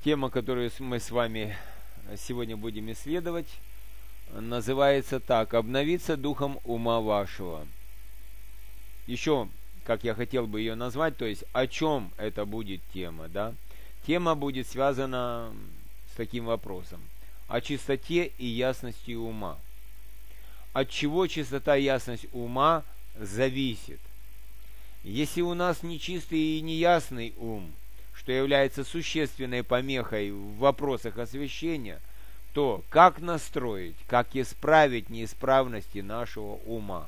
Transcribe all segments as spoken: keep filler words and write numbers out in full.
Тема, которую мы с вами сегодня будем исследовать, называется так: «Обновиться духом ума вашего». Еще, как я хотел бы ее назвать, то есть о чем это будет тема, да? Тема будет связана с таким вопросом: о чистоте и ясности ума. От чего чистота и ясность ума зависит? Если у нас нечистый и неясный ум, что является существенной помехой в вопросах освящения, то как настроить, как исправить неисправности нашего ума?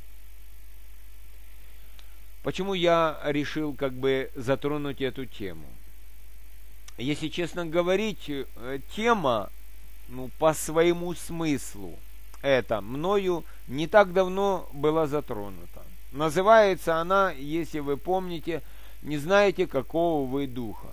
Почему я решил как бы затронуть эту тему? Если честно говорить, тема, ну, по своему смыслу, это мною не так давно была затронута. Называется она, если вы помните, «Не знаете, какого вы духа».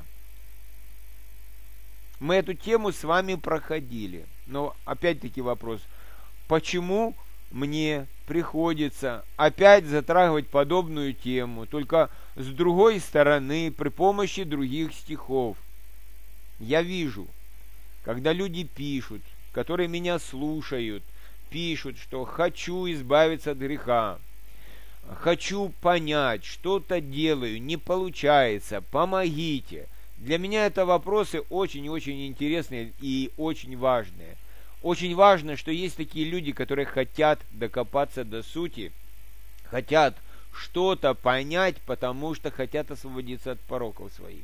Мы эту тему с вами проходили. Но опять-таки вопрос: почему мне приходится опять затрагивать подобную тему, только с другой стороны, при помощи других стихов? Я вижу, когда люди пишут, которые меня слушают, пишут, что «хочу избавиться от греха», «хочу понять, что-то делаю, не получается, помогите». Для меня это вопросы очень-очень интересные и очень важные. Очень важно, что есть такие люди, которые хотят докопаться до сути, хотят что-то понять, потому что хотят освободиться от пороков своих.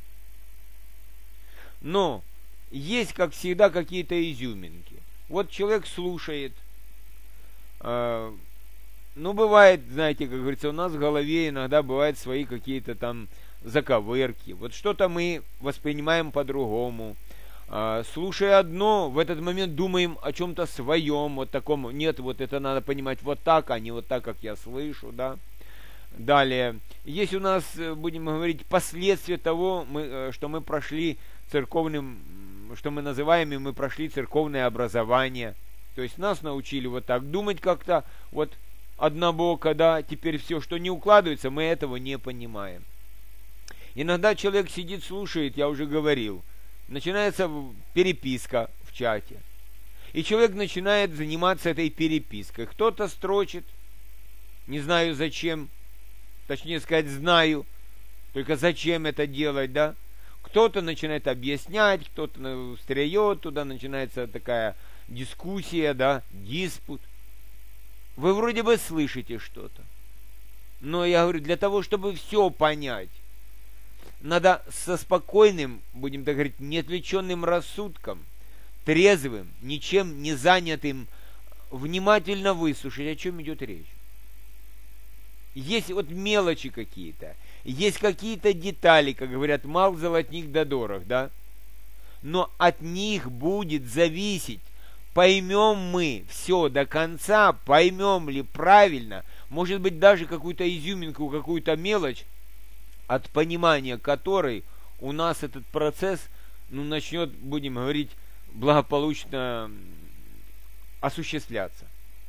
Но есть, как всегда, какие-то изюминки. Вот человек слушает. Э, ну, бывает, знаете, как говорится, у нас в голове иногда бывают свои какие-то там заковырки. Вот что-то мы воспринимаем по-другому. Э, слушая одно, в этот момент думаем о чем-то своем, вот таком. Нет, вот это надо понимать вот так, а не вот так, как я слышу, да. Далее, есть у нас, будем говорить, последствия того, мы, что мы прошли церковным, что мы называем, и мы прошли церковное образование. То есть нас научили вот так думать как-то, вот однобоко, да, теперь все, что не укладывается, мы этого не понимаем. Иногда человек сидит, слушает, я уже говорил, начинается переписка в чате, и человек начинает заниматься этой перепиской. Кто-то строчит, не знаю зачем, точнее сказать, знаю, только зачем это делать, да? Кто-то начинает объяснять, кто-то встряет, туда начинается такая дискуссия, да, диспут. Вы вроде бы слышите что-то. Но я говорю, для того, чтобы все понять, надо со спокойным, будем так говорить, неотвлеченным рассудком, трезвым, ничем не занятым, внимательно выслушать, о чем идет речь. Есть вот мелочи какие-то, есть какие-то детали, как говорят, мал золотник да дорог, да? Но от них будет зависеть, поймем мы все до конца, поймем ли правильно, может быть, даже какую-то изюминку, какую-то мелочь, от понимания которой у нас этот процесс, ну, начнет, будем говорить, благополучно осуществляться.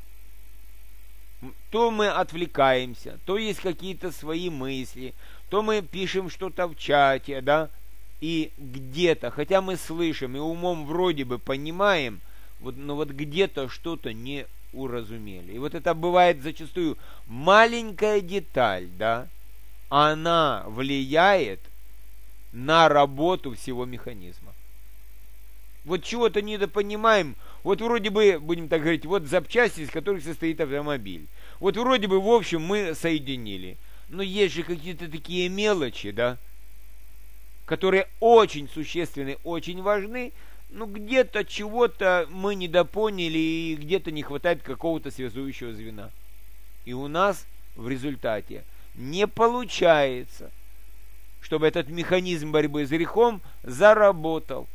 То мы отвлекаемся, то есть какие-то свои мысли, то мы пишем что-то в чате, да, и где-то, хотя мы слышим и умом вроде бы понимаем, вот, но вот где-то что-то не уразумели. И вот это бывает зачастую маленькая деталь, да, она влияет на работу всего механизма. Вот чего-то недопонимаем. Вот вроде бы, будем так говорить, вот запчасти, из которых состоит автомобиль. Вот вроде бы, в общем, мы соединили. Но есть же какие-то такие мелочи, да, которые очень существенны, очень важны. Но где-то чего-то мы недопоняли, и где-то не хватает какого-то связующего звена. И у нас в результате не получается, чтобы этот механизм борьбы с грехом заработал.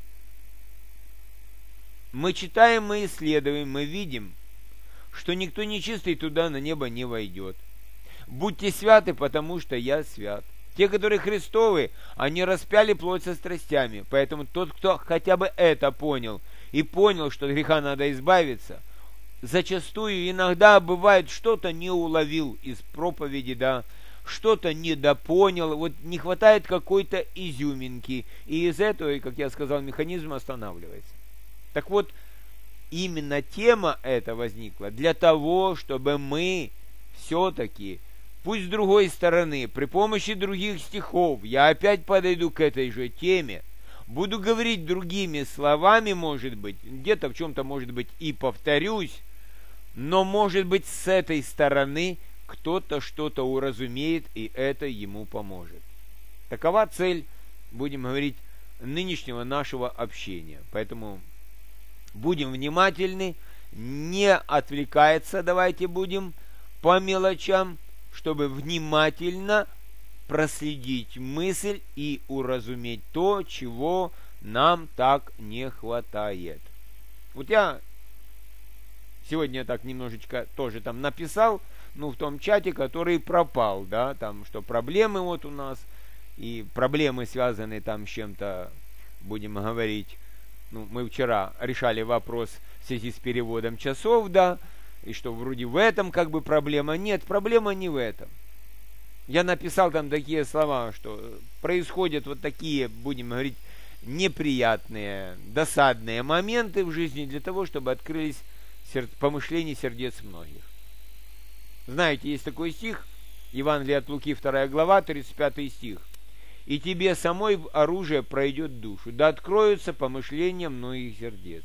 Мы читаем, мы исследуем, мы видим, что никто нечистый туда на небо не войдет. Будьте святы, потому что я свят. Те, которые Христовы, они распяли плоть со страстями. Поэтому тот, кто хотя бы это понял и понял, что от греха надо избавиться, зачастую иногда бывает что-то не уловил из проповеди, да, что-то недопонял, вот не хватает какой-то изюминки, и из этого, как я сказал, механизм останавливается. Так вот, именно тема эта возникла для того, чтобы мы все-таки, пусть с другой стороны, при помощи других стихов, я опять подойду к этой же теме, буду говорить другими словами, может быть, где-то в чем-то, может быть, и повторюсь, но, может быть, с этой стороны кто-то что-то уразумеет, и это ему поможет. Такова цель, будем говорить, нынешнего нашего общения. Поэтому будем внимательны, не отвлекаться, давайте будем по мелочам, чтобы внимательно проследить мысль и уразуметь то, чего нам так не хватает. Вот я сегодня так немножечко тоже там написал, ну, в том чате, который пропал, да, там, что проблемы вот у нас, и проблемы связаны там с чем-то, будем говорить, ну, мы вчера решали вопрос в связи с переводом часов, да, и что вроде в этом как бы проблема. Нет, проблема не в этом. Я написал там такие слова, что происходят вот такие, будем говорить, неприятные, досадные моменты в жизни для того, чтобы открылись сер... помышления сердец многих. Знаете, есть такой стих, Евангелие от Луки, вторая глава, тридцать пятый стих. «И тебе самой оружие пройдет душу, да откроются помышления многих сердец».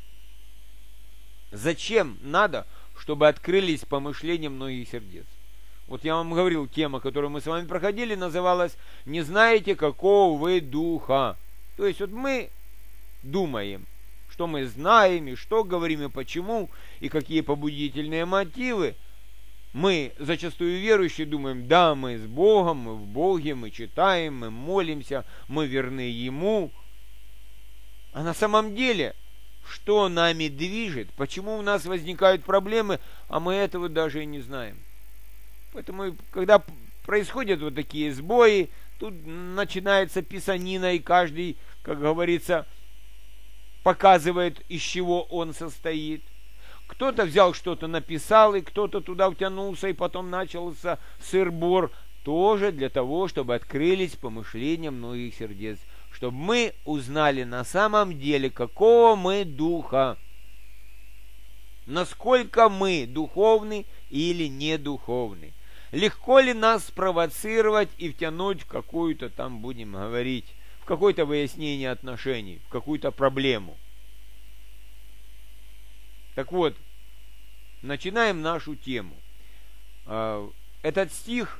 Зачем надо, чтобы открылись помышления многих сердец? Вот я вам говорил, тема, которую мы с вами проходили, называлась «Не знаете, какого вы духа». То есть вот мы думаем, что мы знаем, и что говорим, и почему, и какие побудительные мотивы. Мы, зачастую верующие, думаем, да, мы с Богом, мы в Боге, мы читаем, мы молимся, мы верны Ему. А на самом деле, что нами движет, почему у нас возникают проблемы, а мы этого даже и не знаем. Поэтому, когда происходят вот такие сбои, тут начинается писанина, и каждый, как говорится, показывает, из чего он состоит. Кто-то взял что-то, написал, и кто-то туда втянулся, и потом начался сыр-бор, тоже для того, чтобы открылись помышления многих сердец, чтобы мы узнали на самом деле, какого мы духа, насколько мы духовны или не духовны. Легко ли нас спровоцировать и втянуть в какую-то там, будем говорить, в какое-то выяснение отношений, в какую-то проблему. Так вот, начинаем нашу тему. Этот стих,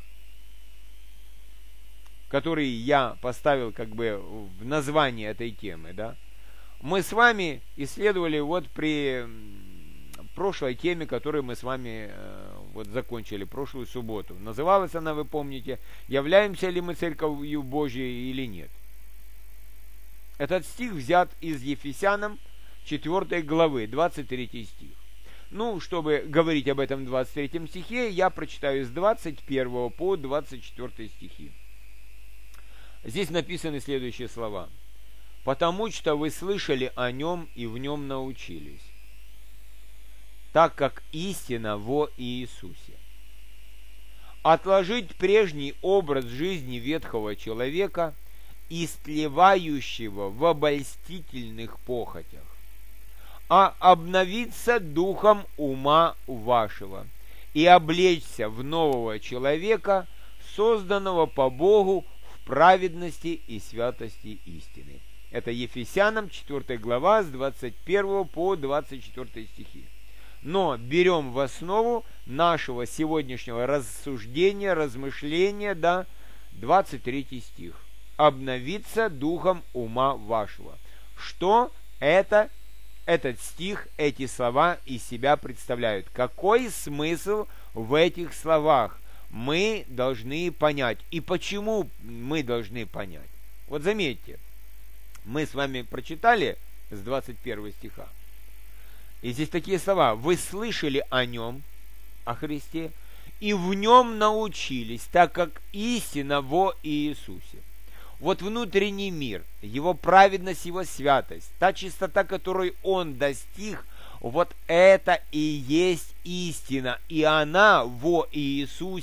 который я поставил как бы в название этой темы, да, мы с вами исследовали вот при прошлой теме, которую мы с вами вот закончили, прошлую субботу. Называлась она, вы помните, «Являемся ли мы Церковью Божьей или нет?». Этот стих взят из Ефесянам четвёртой главы, двадцать третий стих. Ну, чтобы говорить об этом в двадцать третьем стихе, я прочитаю с двадцать первого по двадцать четвёртый стихи. Здесь написаны следующие слова. «Потому что вы слышали о нем и в нем научились, так как истина во Иисусе. Отложить прежний образ жизни ветхого человека, истлевающего в обольстительных похотях, а обновиться духом ума вашего и облечься в нового человека, созданного по Богу в праведности и святости истины». Это Ефесянам четвёртая глава с двадцать первого по двадцать четвёртый стихи. Но берем в основу нашего сегодняшнего рассуждения, размышления, да, двадцать третий стих. «Обновиться духом ума вашего». Что это, этот стих, эти слова из себя представляют? Какой смысл в этих словах мы должны понять? И почему мы должны понять? Вот заметьте, мы с вами прочитали с двадцать первого стиха. И здесь такие слова. «Вы слышали о нем, о Христе, и в нем научились, так как истина во Иисусе». Вот внутренний мир, его праведность, его святость, та чистота, которой он достиг, вот это и есть истина. И она во Иисусе,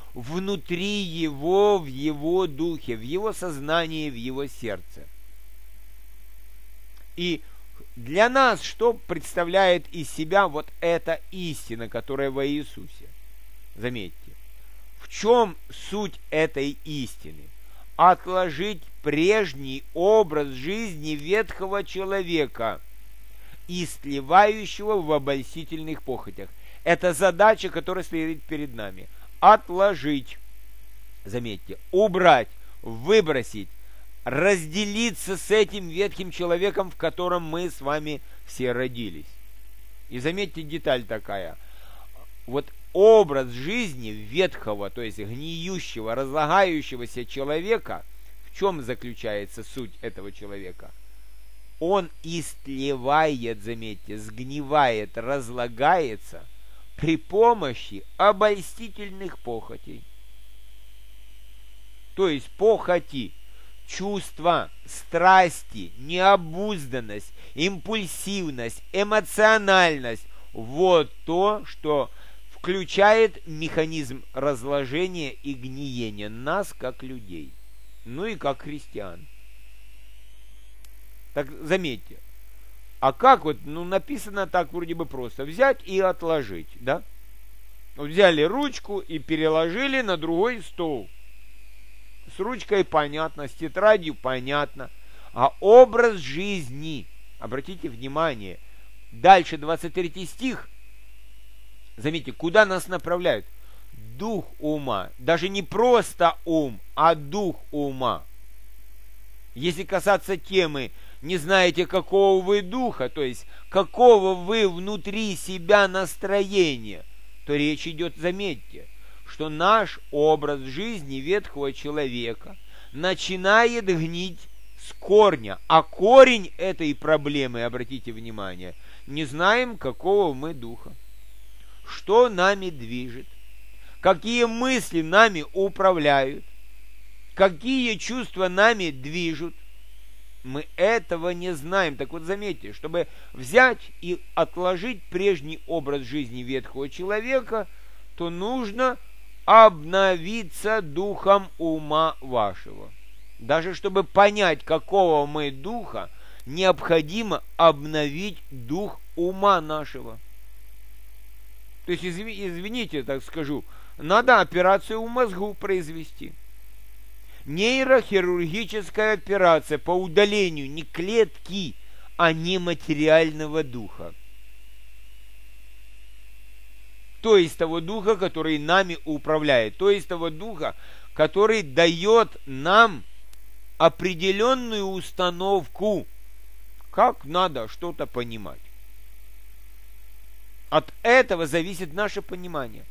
внутри его, в его духе, в его сознании, в его сердце. И для нас что представляет из себя вот эта истина, которая во Иисусе? Заметьте, в чем суть этой истины? Отложить прежний образ жизни ветхого человека, истлевающего в обольстительных похотях. Это задача, которая стоит перед нами. Отложить, заметьте, убрать, выбросить, разделиться с этим ветхим человеком, в котором мы с вами все родились. И заметьте деталь такая. Вот образ жизни ветхого, то есть гниющего, разлагающегося человека, в чем заключается суть этого человека? Он истлевает, заметьте, сгнивает, разлагается при помощи обольстительных похотей. То есть похоти, чувства, страсти, необузданность, импульсивность, эмоциональность – вот то, что включает механизм разложения и гниения нас, как людей, ну и как христиан. Так заметьте, а как вот, ну написано так вроде бы просто, взять и отложить, да? Вот взяли ручку и переложили на другой стол. С ручкой понятно, с тетрадью понятно, а образ жизни, обратите внимание, дальше двадцать третий стих, заметьте, куда нас направляют? Дух ума, даже не просто ум, а дух ума. Если касаться темы, не знаете, какого вы духа, то есть какого вы внутри себя настроения, то речь идет, заметьте, что наш образ жизни ветхого человека начинает гнить с корня. А корень этой проблемы, обратите внимание, не знаем, какого мы духа, что нами движет, какие мысли нами управляют, какие чувства нами движут. Мы этого не знаем. Так вот, заметьте, чтобы взять и отложить прежний образ жизни ветхого человека, то нужно обновиться духом ума вашего. Даже чтобы понять, какого мы духа, необходимо обновить дух ума нашего. То есть, извините, так скажу, надо операцию в мозгу произвести. Нейрохирургическая операция по удалению не клетки, а нематериального духа. То есть того духа, который нами управляет. То есть того духа, который дает нам определенную установку, как надо что-то понимать. От этого зависит наше понимание.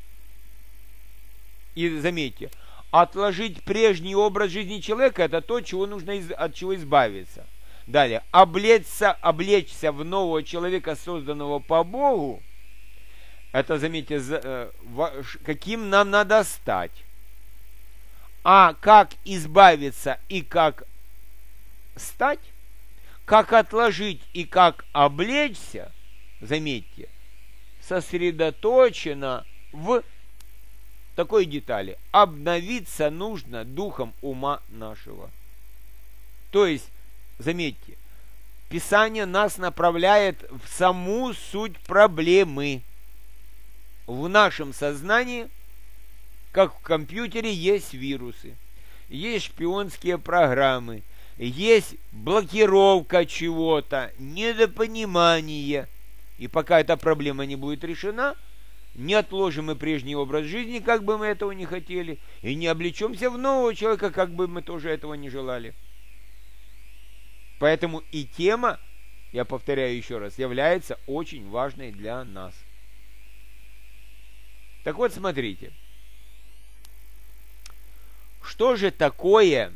И заметьте, отложить прежний образ жизни человека – это то, чего нужно из, от чего избавиться. Далее, облечься, облечься в нового человека, созданного по Богу, это, заметьте, каким нам надо стать. А как избавиться и как стать, как отложить и как облечься, заметьте, сосредоточено в такой детали. Обновиться нужно духом ума нашего. То есть, заметьте, Писание нас направляет в саму суть проблемы. В нашем сознании, как в компьютере, есть вирусы, есть шпионские программы, есть блокировка чего-то, недопонимание. И пока эта проблема не будет решена, не отложим мы прежний образ жизни, как бы мы этого не хотели, и не облечемся в нового человека, как бы мы тоже этого не желали. Поэтому и тема, я повторяю еще раз, является очень важной для нас. Так вот, смотрите, что же такое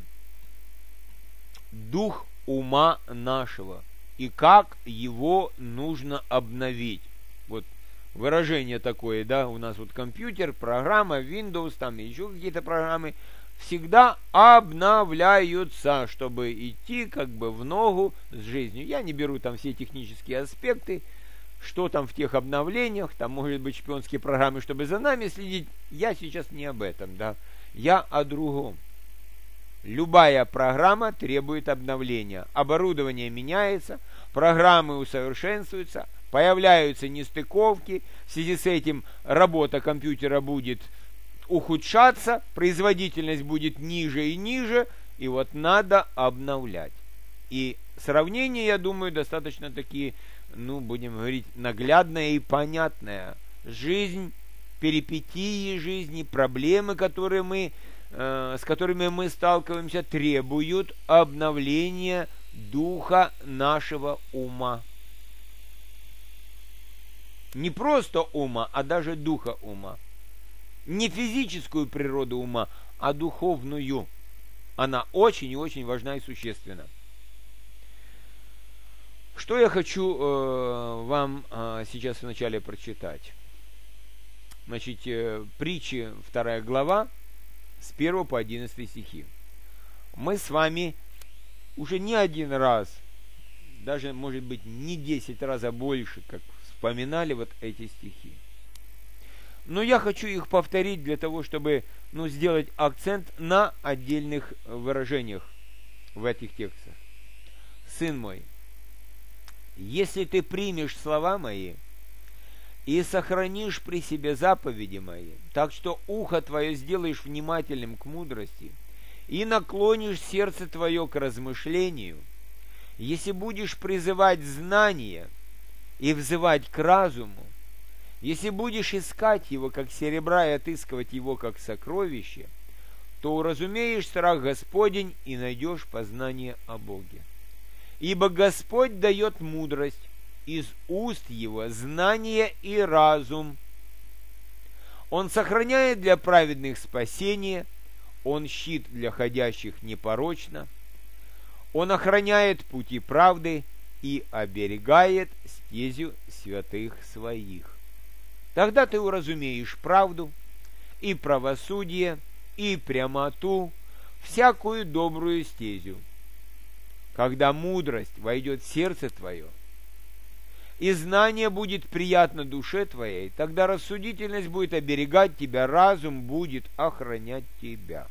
дух ума нашего и как его нужно обновить? Вот выражение такое, да, у нас вот компьютер, программа, Windows, там еще какие-то программы, всегда обновляются, чтобы идти как бы в ногу с жизнью. Я не беру там все технические аспекты, что там в тех обновлениях, там может быть шпионские программы, чтобы за нами следить. Я сейчас не об этом, да. Я о другом. Любая программа требует обновления. Оборудование меняется, программы усовершенствуются, появляются нестыковки. В связи с этим работа компьютера будет ухудшаться, производительность будет ниже и ниже, и вот надо обновлять. И сравнение, я думаю, достаточно такие, ну, будем говорить, наглядное и понятное. Жизнь, перипетии жизни, проблемы, которые мы с которыми мы сталкиваемся, требуют обновления духа нашего ума. Не просто ума, а даже духа ума. Не физическую природу ума, а духовную. Она очень и очень важна и существенна. Что я хочу э, вам э, сейчас вначале прочитать? Значит, э, притчи, вторая глава, с первого по одиннадцатый стихи. Мы с вами уже не один раз, даже, может быть, не десять раз, а больше, как вспоминали вот эти стихи. Но я хочу их повторить для того, чтобы, ну, сделать акцент на отдельных выражениях в этих текстах. Сын мой, если ты примешь слова мои и сохранишь при себе заповеди мои, так что ухо твое сделаешь внимательным к мудрости, и наклонишь сердце твое к размышлению, если будешь призывать знание и взывать к разуму, если будешь искать его, как серебра, и отыскивать его, как сокровище, то уразумеешь страх Господень и найдешь познание о Боге. Ибо Господь дает мудрость, из уст его знание и разум. Он сохраняет для праведных спасение, он щит для ходящих непорочно, он охраняет пути правды и оберегает стезю святых своих. Тогда ты уразумеешь правду и правосудие, и прямоту, всякую добрую стезю. Когда мудрость войдет в сердце твое, и знание будет приятно душе твоей, тогда рассудительность будет оберегать тебя, разум будет охранять тебя.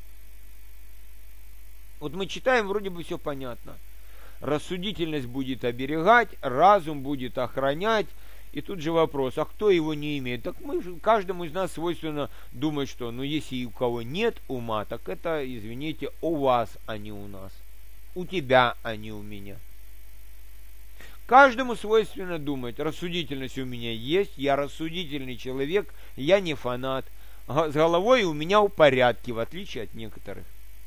Вот мы читаем, вроде бы все понятно. Рассудительность будет оберегать, разум будет охранять. И тут же вопрос, а кто его не имеет? Так мы, каждому из нас свойственно думать, что, ну, если у кого нет ума, так это, извините, у вас, а не у нас. У тебя, а не у меня. Каждому свойственно думать, рассудительность у меня есть, я рассудительный человек, я не фанат. С головой у меня в порядке, в отличие от некоторых.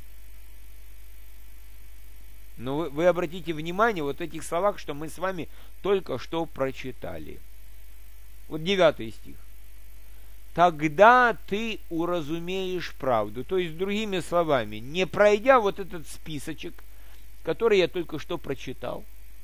Но вы, вы обратите внимание вот этих словах, что мы с вами только что прочитали. Вот девятый стих. Тогда ты уразумеешь правду. То есть, другими словами, не пройдя вот этот списочек, который я только что прочитал,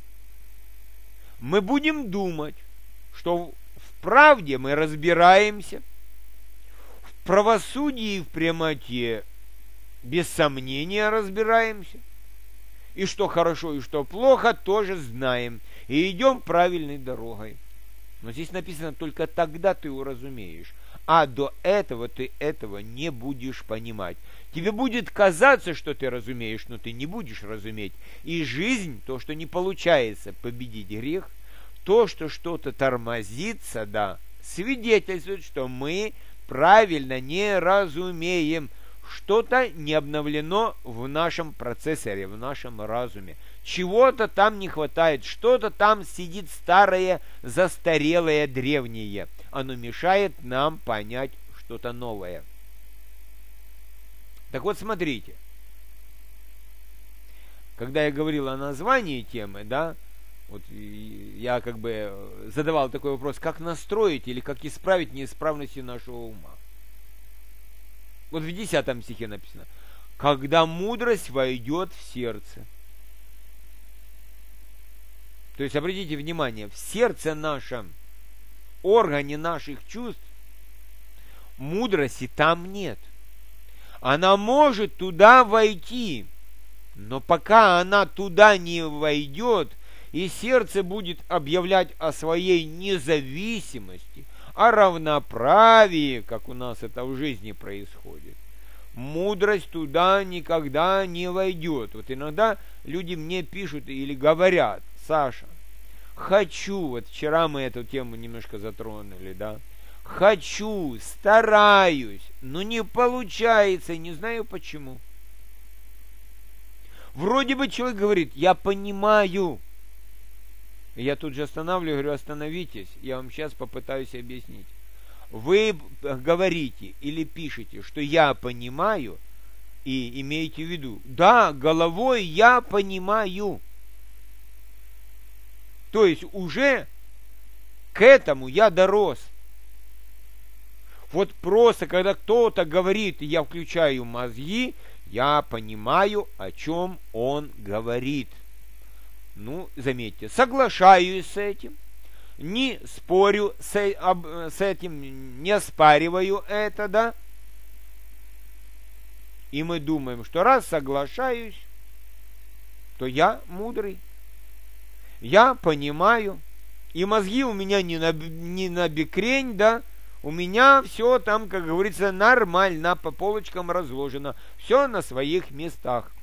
мы будем думать, что в правде мы разбираемся, в правосудии и в прямоте без сомнения разбираемся, и что хорошо, и что плохо тоже знаем, и идем правильной дорогой. Но здесь написано, только тогда ты уразумеешь, а до этого ты этого не будешь понимать. Тебе будет казаться, что ты разумеешь, но ты не будешь разуметь. И жизнь, то, что не получается победить грех, то, что что-то тормозится, да, свидетельствует, что мы правильно не разумеем. Что-то не обновлено в нашем процессоре, в нашем разуме. Чего-то там не хватает, что-то там сидит старое, застарелое, древнее. Оно мешает нам понять что-то новое. Так вот, смотрите. Когда я говорил о названии темы, да, вот я как бы задавал такой вопрос, как настроить или как исправить неисправности нашего ума. Вот в десятом стихе написано, когда мудрость войдет в сердце. То есть, обратите внимание, в сердце нашем, органе наших чувств, мудрости там нет. Она может туда войти, но пока она туда не войдет и сердце будет объявлять о своей независимости, о равноправии, как у нас это в жизни происходит, мудрость туда никогда не войдет. Вот иногда люди мне пишут или говорят: Саша, хочу, вот вчера мы эту тему немножко затронули, да, хочу, стараюсь, но не получается, не знаю почему. Вроде бы человек говорит: я понимаю. Я тут же останавливаю, говорю: остановитесь, я вам сейчас попытаюсь объяснить. Вы говорите или пишете, что я понимаю, и имеете в виду: да, головой я понимаю. То есть уже к этому я дорос. Вот просто, когда кто-то говорит, я включаю мозги, я понимаю, о чем он говорит. Ну, заметьте, соглашаюсь с этим, не спорю с, об, с этим, не оспариваю это, да. И мы думаем, что раз соглашаюсь, то я мудрый, я понимаю, и мозги у меня не на, не на бекрень, да, у меня все там, как говорится, нормально, по полочкам разложено, все на своих местах.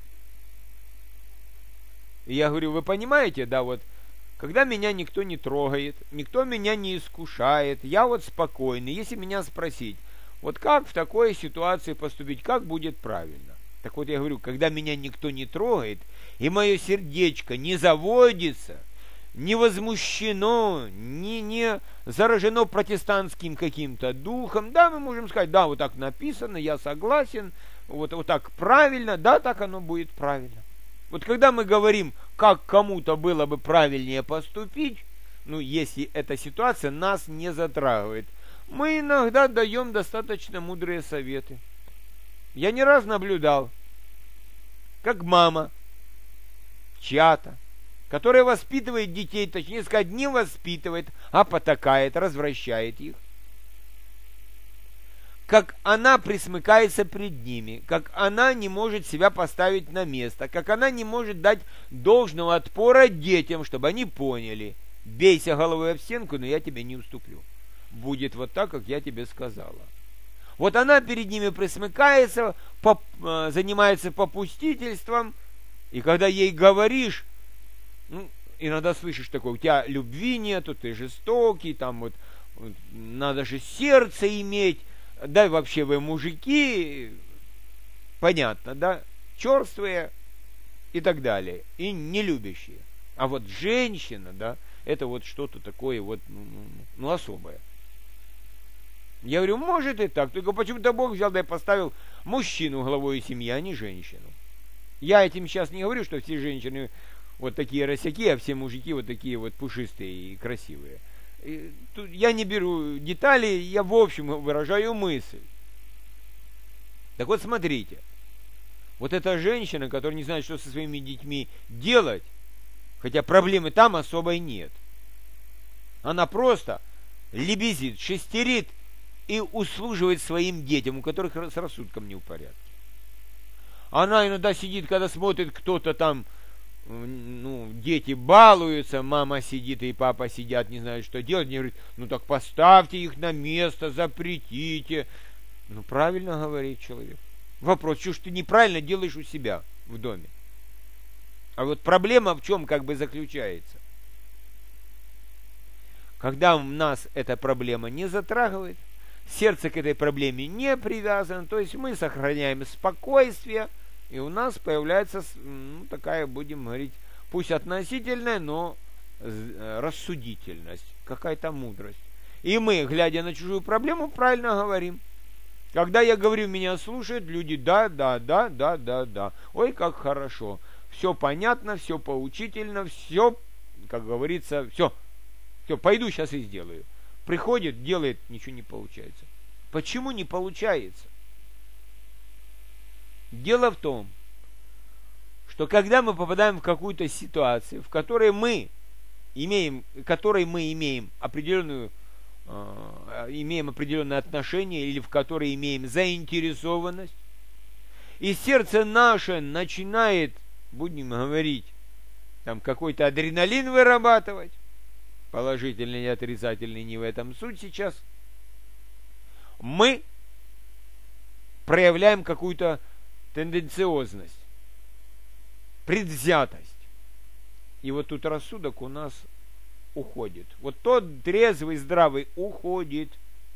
И я говорю: вы понимаете, да, вот, когда меня никто не трогает, никто меня не искушает, я вот спокойный. Если меня спросить, вот как в такой ситуации поступить, как будет правильно? Так вот я говорю, когда меня никто не трогает, и мое сердечко не заводится, не возмущено, не, не заражено протестантским каким-то духом, да, мы можем сказать: да, вот так написано, я согласен, вот, вот так правильно, да, так оно будет правильно. Вот когда мы говорим, как кому-то было бы правильнее поступить, ну, если эта ситуация нас не затрагивает, мы иногда даем достаточно мудрые советы. Я не раз наблюдал, как мама чья-то, которая воспитывает детей, точнее сказать, не воспитывает, а потакает, развращает их, как она присмыкается пред ними, как она не может себя поставить на место, как она не может дать должного отпора детям, чтобы они поняли: бейся головой об стенку, но я тебе не уступлю. Будет вот так, как я тебе сказала. Вот она перед ними присмыкается, поп, занимается попустительством, и когда ей говоришь, ну, иногда слышишь такое: у тебя любви нету, ты жестокий, там вот, вот надо же сердце иметь, да, вообще вы мужики, понятно, да, черствые и так далее, и не любящие. А вот женщина, да, это вот что-то такое вот, ну, ну особое. Я говорю: может и так, только почему-то Бог взял, да и поставил мужчину главой семьи, а не женщину. Я этим сейчас не говорю, что все женщины вот такие росяки, а все мужики вот такие вот пушистые и красивые. И тут я не беру детали, я в общем выражаю мысль. Так вот смотрите, вот эта женщина, которая не знает, что со своими детьми делать, хотя проблемы там особой нет, она просто лебезит, шестерит и услуживает своим детям, у которых с рассудком не в порядке. Она иногда сидит, когда смотрит, кто-то там, ну, дети балуются, мама сидит и папа сидят, не знают, что делать. Мне говорит: ну так поставьте их на место, запретите. Ну, правильно говорит человек. Вопрос: что ж ты неправильно делаешь у себя в доме? А вот проблема в чем как бы заключается? Когда нас эта проблема не затрагивает, сердце к этой проблеме не привязано, то есть мы сохраняем спокойствие, и у нас появляется, ну, такая, будем говорить, пусть относительная, но рассудительность, какая-то мудрость. И мы, глядя на чужую проблему, правильно говорим. Когда я говорю, меня слушают люди: да, да, да, да, да, да. Ой, как хорошо. Все понятно, все поучительно, все, как говорится, все. Все, пойду сейчас и сделаю. Приходит, делает, ничего не получается. Почему не получается? Дело в том, что когда мы попадаем в какую-то ситуацию, в которой мы имеем, в которой мы имеем определенную, э, имеем определенное отношение, или в которой имеем там какой-то адреналин вырабатывать, положительный и отрицательный, не в этом суть сейчас, мы проявляем какую-то тенденциозность, предвзятость. И вот тут рассудок у нас уходит. Вот тот трезвый, здравый уходит.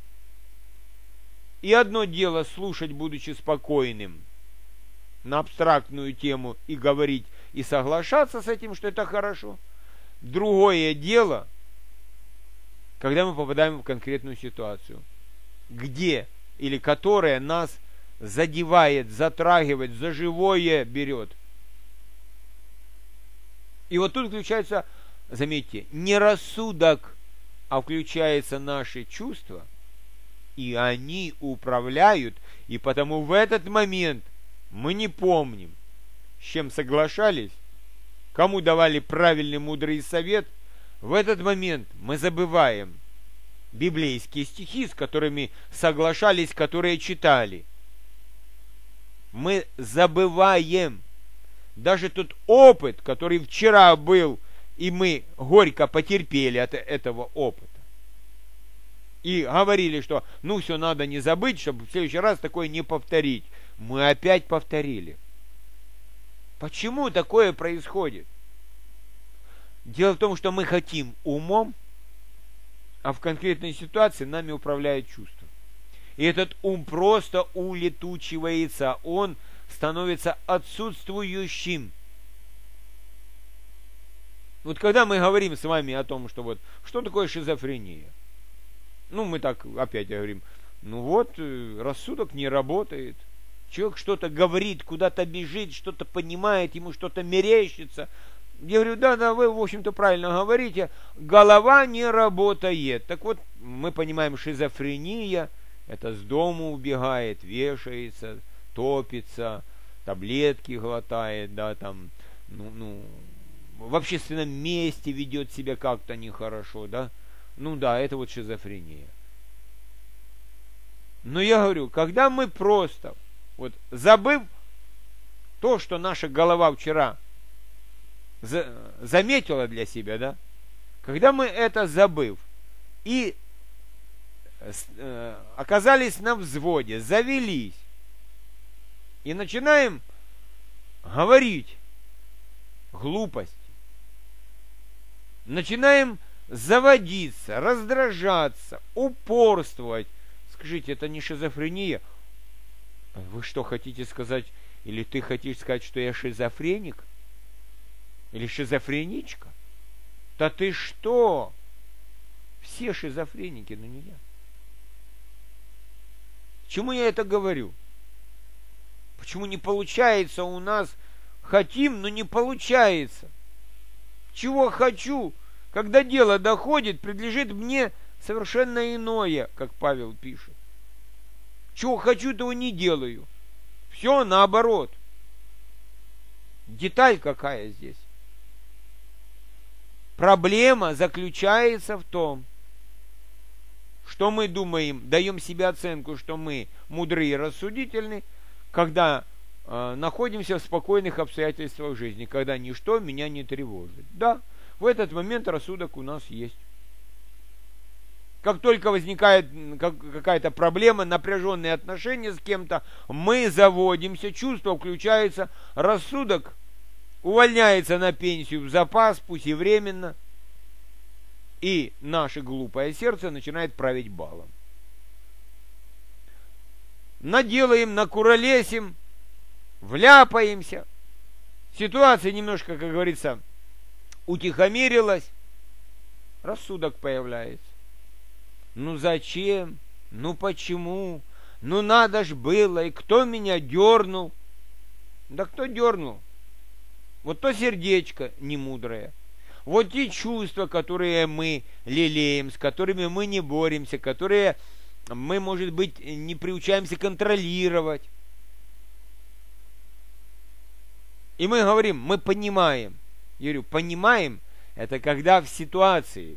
И одно дело слушать, будучи спокойным, на абстрактную тему и говорить, и соглашаться с этим, что это хорошо. Другое дело, когда мы попадаем в конкретную ситуацию, где или которая нас задевает, затрагивает, за живое берет. И вот тут включается, заметьте, не рассудок, а включается наши чувства, и они управляют, и потому в этот момент мы не помним, с чем соглашались, кому давали правильный мудрый совет. В этот момент мы забываем библейские стихи, с которыми соглашались, которые читали. Мы забываем даже тот опыт, который вчера был, и мы горько потерпели от этого опыта. И говорили, что ну все надо не забыть, чтобы в следующий раз такое не повторить. Мы опять повторили. Почему такое происходит? Дело в том, что мы хотим умом, а в конкретной ситуации нами управляет чувство. И этот ум просто улетучивается, он становится отсутствующим. Вот когда мы говорим с вами о том, что вот, что такое шизофрения? Ну, мы так опять говорим, ну вот, рассудок не работает. Человек что-то говорит, куда-то бежит, что-то понимает, ему что-то мерещится. Я говорю, да, да, вы, в общем-то, правильно говорите, голова не работает. Так вот, мы понимаем, шизофрения, это с дому убегает, вешается, топится, таблетки глотает, да, там, ну, ну, в общественном месте ведет себя как-то нехорошо, да. Ну да, это вот шизофрения. Но я говорю, когда мы просто, вот забыв то, что наша голова вчера за, заметила для себя, да, когда мы это забыв и э, оказались на взводе, завелись и начинаем говорить глупости, начинаем заводиться, раздражаться, упорствовать. Скажите, это не шизофрения? Вы что хотите сказать? Или ты хочешь сказать, что я шизофреник? Или шизофреничка? Да ты что? Все шизофреники, но не я. Почему я это говорю? Почему не получается у нас? Хотим, но не получается. Чего хочу? Когда дело доходит, предлежит мне совершенно иное, как Павел пишет. Чего хочу, того не делаю. Все наоборот. Деталь какая здесь? Проблема заключается в том, что мы думаем, даем себе оценку, что мы мудры и рассудительны, когда э, находимся в спокойных обстоятельствах жизни, когда ничто меня не тревожит. Да, в этот момент рассудок у нас есть. Как только возникает какая-то проблема, напряженные отношения с кем-то, мы заводимся, чувство включается, рассудок увольняется на пенсию в запас, пусть и временно, и наше глупое сердце начинает править балом. Наделаем, накуролесим, вляпаемся, ситуация немножко, как говорится, утихомирилась, рассудок появляется. Ну зачем? Ну почему? Ну надо ж было, и кто меня дернул? Да кто дернул? Вот то сердечко немудрое. Вот те чувства, которые мы лелеем, с которыми мы не боремся, которые мы, может быть, не приучаемся контролировать. И мы говорим, мы понимаем. Я говорю, понимаем, это когда в ситуации,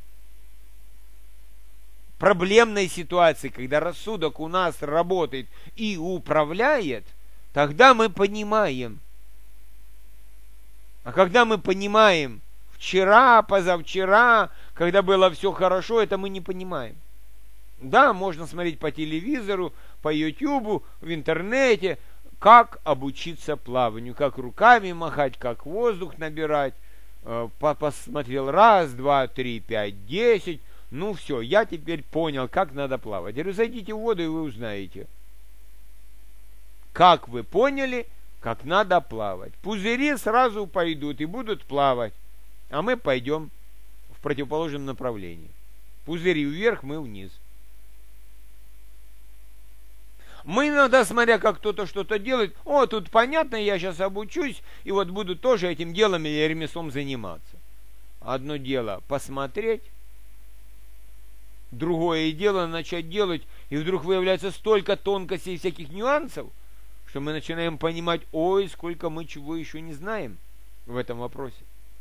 проблемной ситуации, когда рассудок у нас работает и управляет, тогда мы понимаем. А когда мы понимаем вчера, позавчера, когда было все хорошо, это мы не понимаем. Да, можно смотреть по телевизору, по ютубу, в интернете, как обучиться плаванию, как руками махать, как воздух набирать. Посмотрел раз, два, три, пять, десять. Ну все, я теперь понял, как надо плавать. Я говорю, зайдите в воду, и вы узнаете. Как вы поняли, как надо плавать. Пузыри сразу пойдут и будут плавать. А мы пойдем в противоположном направлении. Пузыри вверх, мы вниз. Мы иногда, смотря как кто-то что-то делает, о, тут понятно, я сейчас обучусь, и вот буду тоже этим делом или ремеслом заниматься. Одно дело посмотреть, другое дело начать делать, и вдруг выявляется столько тонкостей и всяких нюансов, что мы начинаем понимать, ой, сколько мы чего еще не знаем в этом вопросе.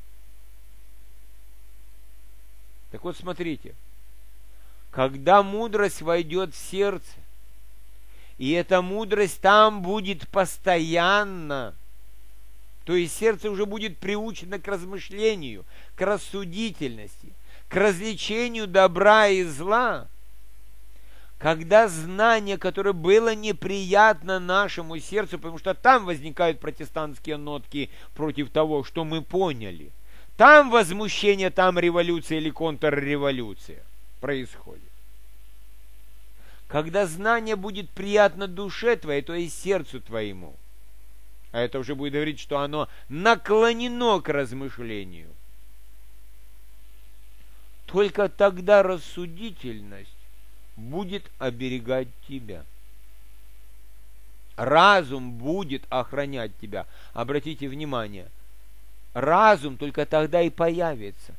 Так вот, смотрите, когда мудрость войдет в сердце, и эта мудрость там будет постоянно, то есть сердце уже будет приучено к размышлению, к рассудительности, к развлечению добра и зла. Когда знание, которое было неприятно нашему сердцу, потому что там возникают протестантские нотки против того, что мы поняли, там возмущение, там революция или контрреволюция происходит. Когда знание будет приятно душе твоей, то есть сердцу твоему, а это уже будет говорить, что оно наклонено к размышлению, только тогда рассудительность будет оберегать тебя. Разум будет охранять тебя. Обратите внимание, разум только тогда и появится.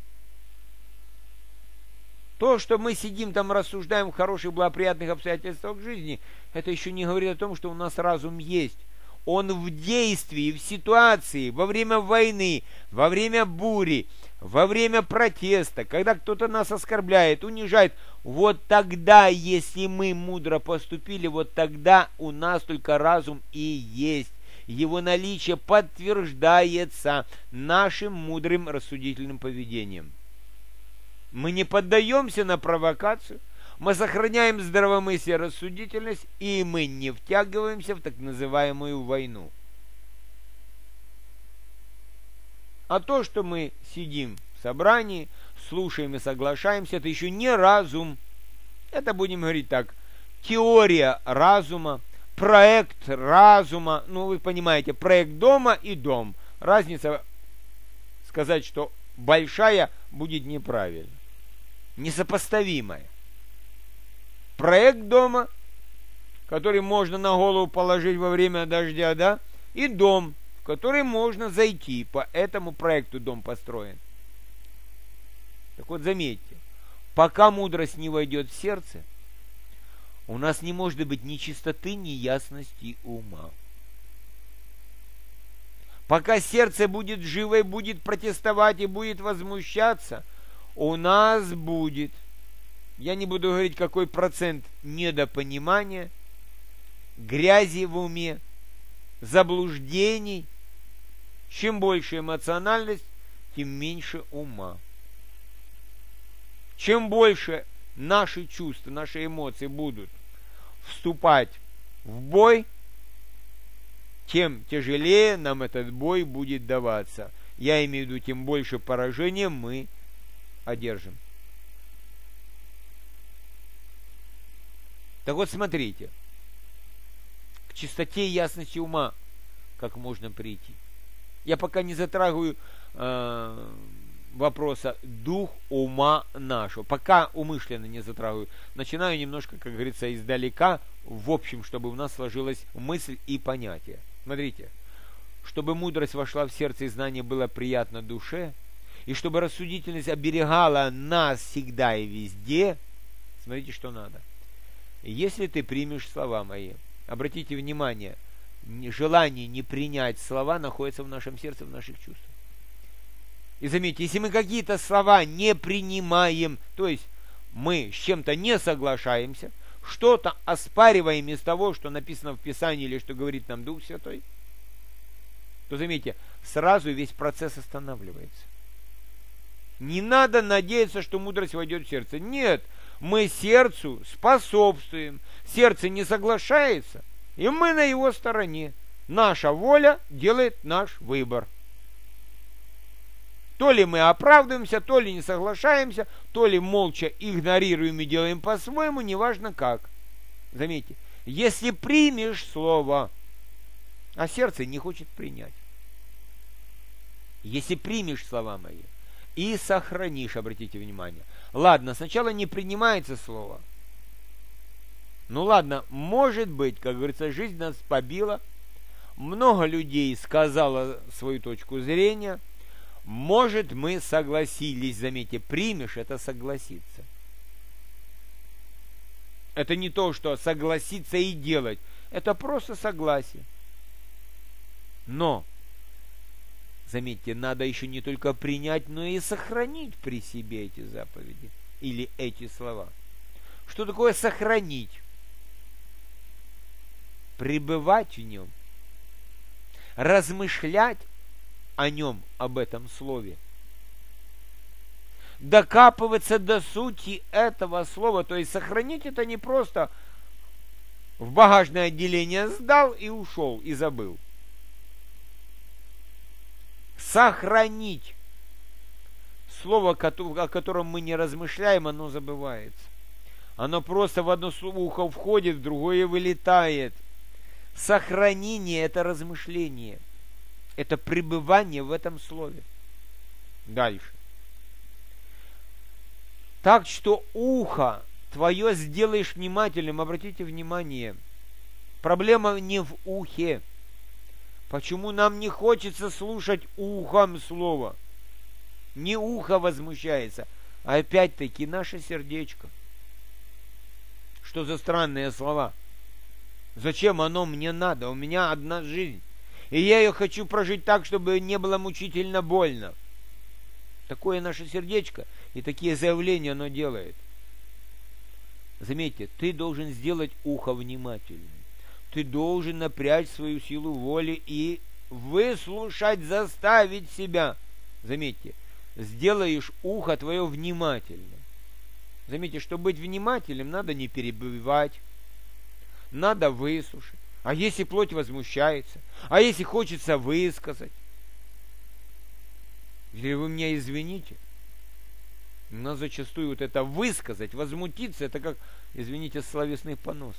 То, что мы сидим там, рассуждаем в хороших, благоприятных обстоятельствах жизни, это еще не говорит о том, что у нас разум есть. Он в действии, в ситуации, во время войны, во время бури, во время протеста, когда кто-то нас оскорбляет, унижает. Вот тогда, если мы мудро поступили, вот тогда у нас только разум и есть. Его наличие подтверждается нашим мудрым рассудительным поведением. Мы не поддаемся на провокацию, мы сохраняем здравомыслие, рассудительность, и мы не втягиваемся в так называемую войну. А то, что мы сидим в собрании, слушаем и соглашаемся, это еще не разум. Это, будем говорить так, теория разума, проект разума. Ну, вы понимаете, проект дома и дом. Разница, сказать, что большая, будет неправильно. Несопоставимая. Проект дома, который можно на голову положить во время дождя, да, и дом, в который можно зайти. По этому проекту дом построен. Так вот, заметьте, пока мудрость не войдет в сердце, у нас не может быть ни чистоты, ни ясности ума. Пока сердце будет живо и будет протестовать и будет возмущаться, у нас будет, я не буду говорить, какой процент недопонимания, грязи в уме, заблуждений. Чем больше эмоциональность, тем меньше ума. Чем больше наши чувства, наши эмоции будут вступать в бой, тем тяжелее нам этот бой будет даваться. Я имею в виду, тем больше поражения мы одержим. Так вот, смотрите, к чистоте и ясности ума как можно прийти. Я пока не затрагиваю э, вопроса дух ума нашего. Пока умышленно не затрагиваю. Начинаю немножко, как говорится, издалека, в общем, чтобы у нас сложилась мысль и понятие. Смотрите, чтобы мудрость вошла в сердце и знание было приятно душе, и чтобы рассудительность оберегала нас всегда и везде, смотрите, что надо. Если ты примешь слова мои, обратите внимание, желание не принять слова находится в нашем сердце, в наших чувствах. И заметьте, если мы какие-то слова не принимаем, то есть мы с чем-то не соглашаемся, что-то оспариваем из того, что написано в Писании или что говорит нам Дух Святой, то то, заметьте, сразу весь процесс останавливается. Не надо надеяться, что мудрость войдет в сердце. Нет, мы сердцу способствуем. Сердце не соглашается, и мы на его стороне. Наша воля делает наш выбор. То ли мы оправдываемся, то ли не соглашаемся, то ли молча игнорируем и делаем по-своему, неважно как. Заметьте, если примешь слово, а сердце не хочет принять. Если примешь слова мои и сохранишь, обратите внимание. Ладно, сначала не принимается слово. Ну ладно, может быть, как говорится, жизнь нас побила. Много людей сказало свою точку зрения. Может, мы согласились, заметьте, примешь, это согласиться. Это не то, что согласиться и делать. Это просто согласие. Но, заметьте, надо еще не только принять, но и сохранить при себе эти заповеди. Или эти слова. Что такое сохранить? Пребывать в нем. Размышлять о нем, об этом слове. Докапываться до сути этого слова. То есть сохранить это не просто в багажное отделение сдал и ушел, и забыл. Сохранить. Слово, о котором мы не размышляем, оно забывается. Оно просто в одно ухо входит, в другое вылетает. Сохранение – это размышление. Это пребывание в этом слове. Дальше. Так что ухо твое сделаешь внимательным. Обратите внимание. Проблема не в ухе. Почему нам не хочется слушать ухом слово? Не ухо возмущается, а опять-таки наше сердечко. Что за странные слова? Зачем оно мне надо? У меня одна жизнь. И я ее хочу прожить так, чтобы не было мучительно больно. Такое наше сердечко, и такие заявления оно делает. Заметьте, ты должен сделать ухо внимательным. Ты должен напрячь свою силу воли и выслушать, заставить себя. Заметьте, сделаешь ухо твое внимательным. Заметьте, чтобы быть внимательным, надо не перебивать, надо выслушать. А если плоть возмущается? А если хочется высказать? Если вы меня извините, у нас зачастую вот это высказать, возмутиться, это как, извините, словесный понос.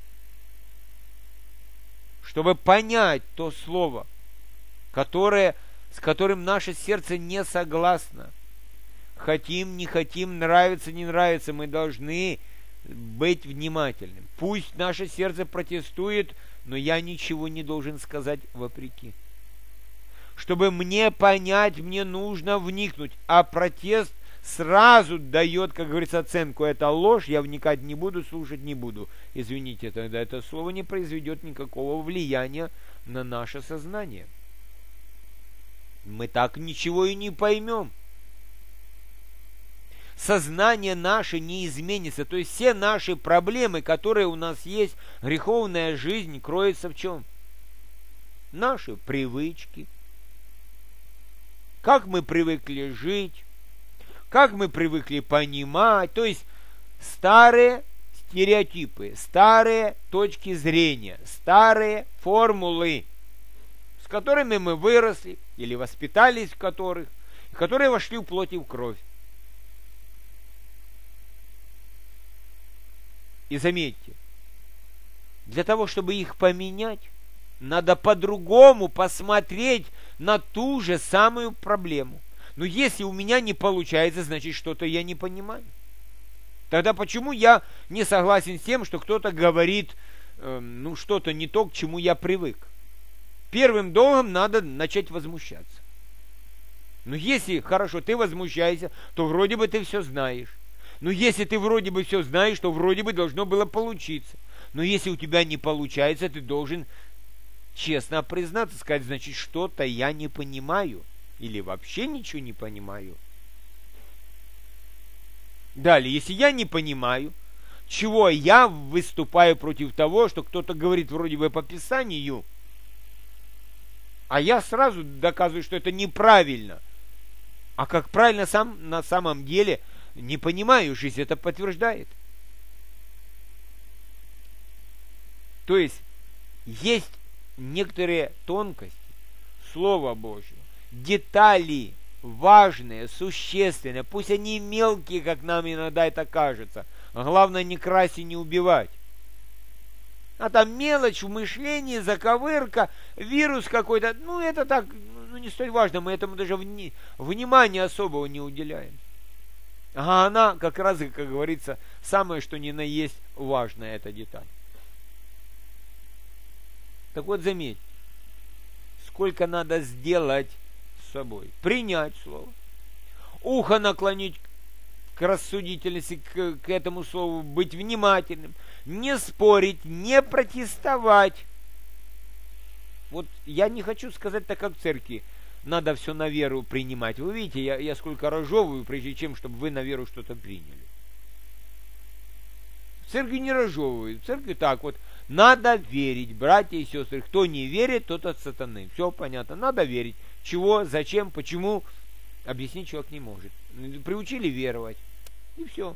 Чтобы понять то слово, которое, с которым наше сердце не согласно. Хотим, не хотим, нравится, не нравится, мы должны быть внимательным. Пусть наше сердце протестует, но я ничего не должен сказать вопреки. Чтобы мне понять, мне нужно вникнуть, а протест сразу дает, как говорится, оценку. Это ложь, я вникать не буду, слушать не буду. Извините, тогда это слово не произведет никакого влияния на наше сознание. Мы так ничего и не поймем. Сознание наше не изменится. То есть все наши проблемы, которые у нас есть, греховная жизнь, кроется в чем? Наши привычки. Как мы привыкли жить, как мы привыкли понимать. То есть старые стереотипы, старые точки зрения, старые формулы, с которыми мы выросли или воспитались в которых, которые вошли в плоть и в кровь. И заметьте, для того, чтобы их поменять, надо по-другому посмотреть на ту же самую проблему. Но если у меня не получается, значит, что-то я не понимаю. Тогда почему я не согласен с тем, что кто-то говорит, э, ну, что-то не то, к чему я привык? Первым долгом надо начать возмущаться. Но если, хорошо, ты возмущаешься, то вроде бы ты все знаешь. Но если ты вроде бы все знаешь, то вроде бы должно было получиться. Но если у тебя не получается, ты должен честно признаться, сказать, значит, что-то я не понимаю. Или вообще ничего не понимаю. Далее, если я не понимаю, чего я выступаю против того, что кто-то говорит вроде бы по Писанию, А я сразу доказываю, что это неправильно. А как правильно сам на самом деле не понимаю, жизнь это подтверждает. То есть есть некоторые тонкости Слова Божьего, детали важные, существенные, пусть они мелкие, как нам иногда это кажется. Главное не красть и не убивать. А там мелочь в мышлении, заковырка, вирус какой-то, ну это так, ну не столь важно, мы этому даже вни, внимания особого не уделяем. А она как раз, как говорится, самое что ни на есть важная эта деталь. Так вот заметьте, сколько надо сделать с собой. Принять слово, ухо наклонить к рассудительности, к, к этому слову, быть внимательным, не спорить, не протестовать. Вот я не хочу сказать так, как в церкви. Надо все на веру принимать. Вы видите, я, я сколько разжевываю, прежде чем, чтобы вы на веру что-то приняли. В церкви не разжевывают. В церкви так вот. Надо верить, братья и сестры. Кто не верит, тот от сатаны. Все понятно. Надо верить. Чего, зачем, почему, объяснить человек не может. Приучили веровать. И все.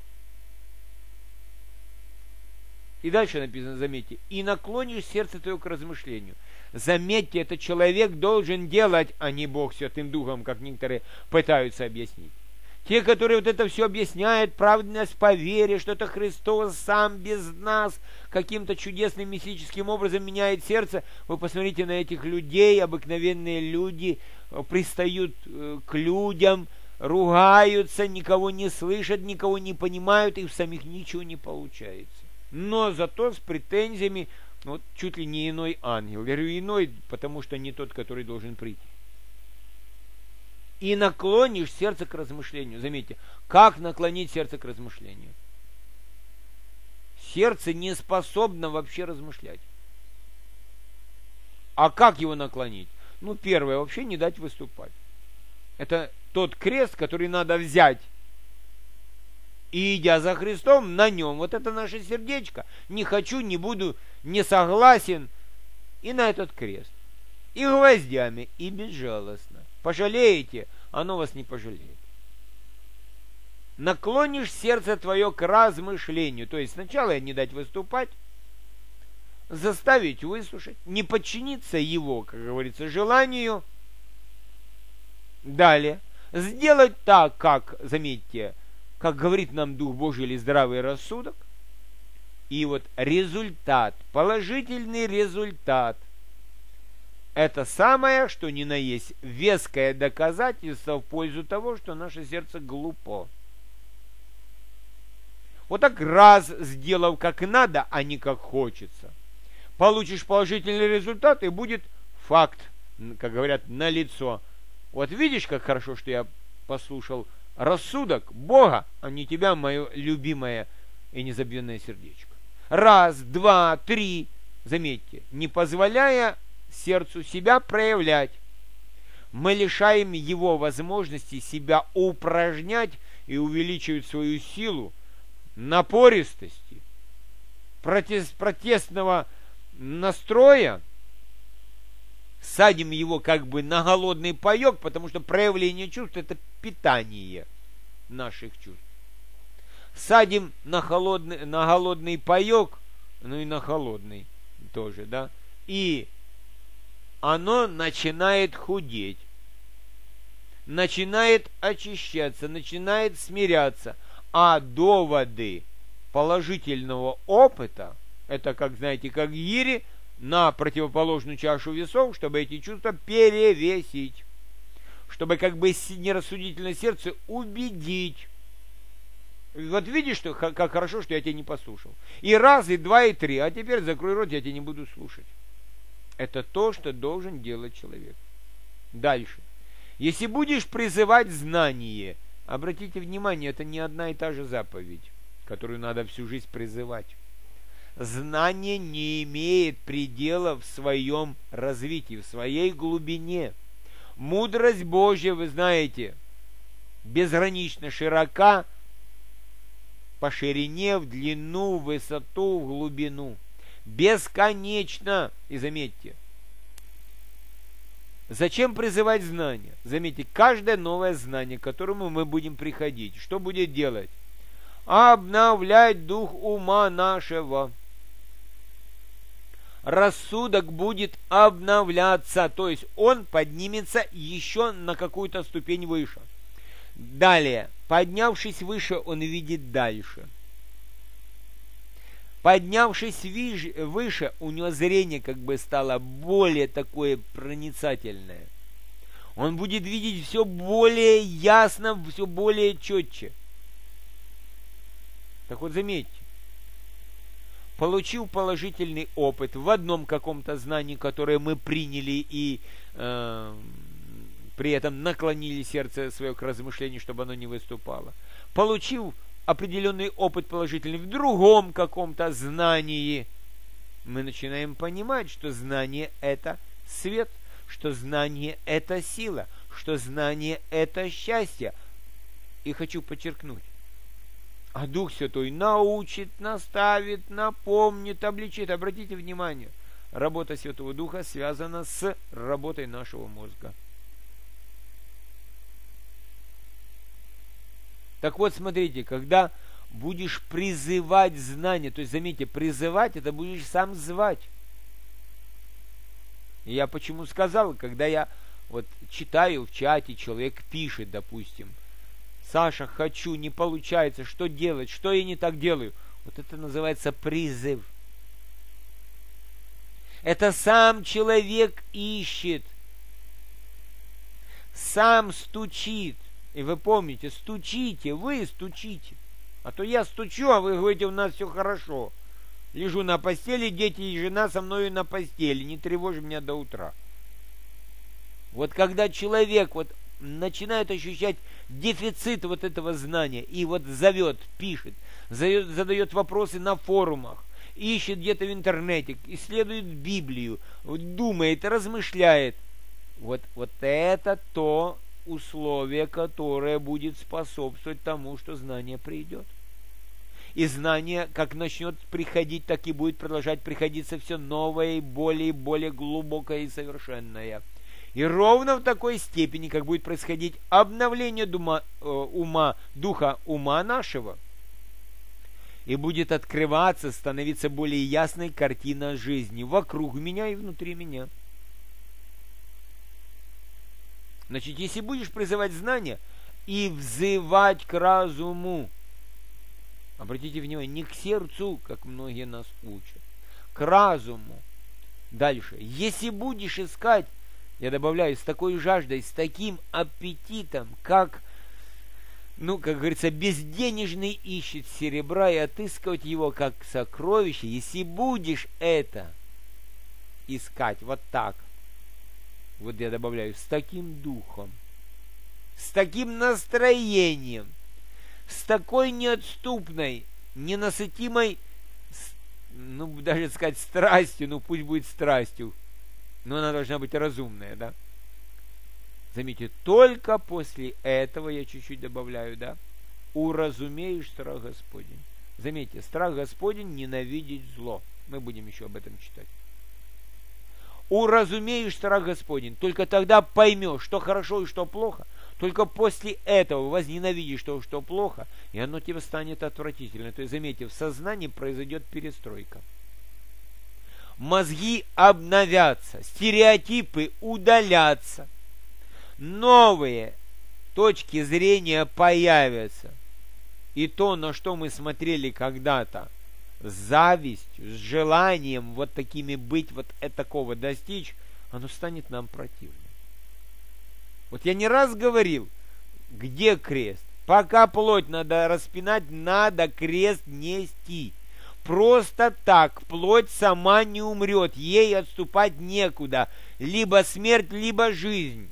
И дальше написано, заметьте, и наклонишь сердце твое к размышлению. Заметьте, это человек должен делать, а не Бог Святым Духом, как некоторые пытаются объяснить. Те, которые вот это все объясняют, праведность по вере, что это Христос сам без нас каким-то чудесным мистическим образом меняет сердце. Вы посмотрите на этих людей, обыкновенные люди пристают к людям, ругаются, никого не слышат, никого не понимают, и в самих ничего не получается. Но зато с претензиями, ну, вот чуть ли не иной ангел. Говорю, иной, потому что не тот, который должен прийти. И наклонишь сердце к размышлению. Заметьте, как наклонить сердце к размышлению? Сердце не способно вообще размышлять. А как его наклонить? Ну, первое, вообще не дать выступать. Это тот крест, который надо взять. И идя за Христом, на нем, вот это наше сердечко, не хочу, не буду, не согласен, и на этот крест. И гвоздями, и безжалостно. Пожалеете, оно вас не пожалеет. Наклонишь сердце твое к размышлению, то есть сначала не дать выступать, заставить выслушать, не подчиниться его, как говорится, желанию. Далее, сделать так, как, заметьте, как говорит нам Дух Божий или здравый рассудок. И вот результат, положительный результат, это самое, что ни на есть веское доказательство в пользу того, что наше сердце глупо. Вот так раз сделав как надо, а не как хочется, получишь положительный результат, и будет факт, как говорят, налицо. Вот видишь, как хорошо, что я послушал рассудок Бога, а не тебя, мое любимое и незабвенное сердечко. Раз, два, три, заметьте, не позволяя сердцу себя проявлять, мы лишаем его возможности себя упражнять и увеличивать свою силу, напористости, протест, протестного настроя, садим его как бы на голодный паек, потому что проявление чувств – это питание наших чувств. Садим на, холодный, на голодный паек, ну и на холодный тоже, да, и оно начинает худеть, начинает очищаться, начинает смиряться, а доводы положительного опыта, это, как знаете, как гири, на противоположную чашу весов, чтобы эти чувства перевесить, чтобы как бы нерассудительное сердце убедить. Вот видишь, что, как хорошо, что я тебя не послушал. И раз, и два, и три, а теперь закрой рот, я тебя не буду слушать. Это то, что должен делать человек. Дальше. Если будешь призывать знание, обратите внимание, это не одна и та же заповедь, которую надо всю жизнь призывать. Знание не имеет предела в своем развитии, в своей глубине. Мудрость Божья, вы знаете, безгранично широка по ширине, в длину, в высоту, в глубину. Бесконечно. И заметьте, Зачем призывать знания? Заметьте, каждое новое знание, к которому мы будем приходить, что будет делать? Обновлять дух ума нашего. Рассудок будет обновляться, то есть он поднимется еще на какую-то ступень выше. Далее, поднявшись выше, он видит дальше. Поднявшись выше, у него зрение как бы стало более такое проницательное. Он будет видеть все более ясно, все более четче. Так вот, заметьте, получив положительный опыт в одном каком-то знании, которое мы приняли и э, при этом наклонили сердце свое к размышлению, чтобы оно не выступало, получив определенный опыт положительный в другом каком-то знании, мы начинаем понимать, что знание – это свет, что знание – это сила, что знание – это счастье. И хочу подчеркнуть, а Дух Святой научит, наставит, напомнит, обличит. Обратите внимание, работа Святого Духа связана с работой нашего мозга. Так вот, смотрите, когда будешь призывать знания, то есть, заметьте, призывать, это будешь сам звать. И я почему сказал, когда я вот читаю в чате, человек пишет, допустим, Саша, хочу, не получается, что делать, что я не так делаю? Вот это называется призыв. Это сам человек ищет, сам стучит. И вы помните, стучите, вы стучите. А то я стучу, а вы говорите, у нас все хорошо. Лежу на постели, дети и жена со мной на постели, не тревожь меня до утра. Вот когда человек вот начинает ощущать дефицит вот этого знания, и вот зовет, пишет, задает, задает вопросы на форумах, ищет где-то в интернете, исследует Библию, думает, размышляет. Вот, вот это то условие, которое будет способствовать тому, что знание придет. И знание, как начнет приходить, так и будет продолжать приходиться все новое, и более и более глубокое и совершенное. И ровно в такой степени, как будет происходить обновление дума, э, ума, духа ума нашего, и будет открываться, становиться более ясной картина жизни вокруг меня и внутри меня. Значит, если будешь призывать знания и взывать к разуму, обратите внимание, не к сердцу, как многие нас учат, к разуму. Дальше. Если будешь искать, я добавляю, с такой жаждой, с таким аппетитом, как, ну, как говорится, безденежный ищет серебра и отыскивать его как сокровище, если будешь это искать вот так, вот я добавляю, с таким духом, с таким настроением, с такой неотступной, ненасытимой, ну, даже сказать, страстью, ну, пусть будет страстью, но она должна быть разумная, да? Заметьте, только после этого, я чуть-чуть добавляю, да, уразумеешь страх Господень. Заметьте, страх Господень ненавидеть зло. Мы будем еще об этом читать. Уразумеешь страх Господень, только тогда поймешь, что хорошо и что плохо. Только после этого возненавидишь то, что плохо, и оно тебе станет отвратительно. То есть, заметьте, в сознании произойдет перестройка. Мозги обновятся, стереотипы удалятся, новые точки зрения появятся. И то, на что мы смотрели когда-то с завистью, с желанием вот такими быть, вот такого достичь, оно станет нам противным. Вот я не раз говорил, где крест? Пока плоть надо распинать, надо крест нести. Просто так плоть сама не умрет, ей отступать некуда. Либо смерть, либо жизнь.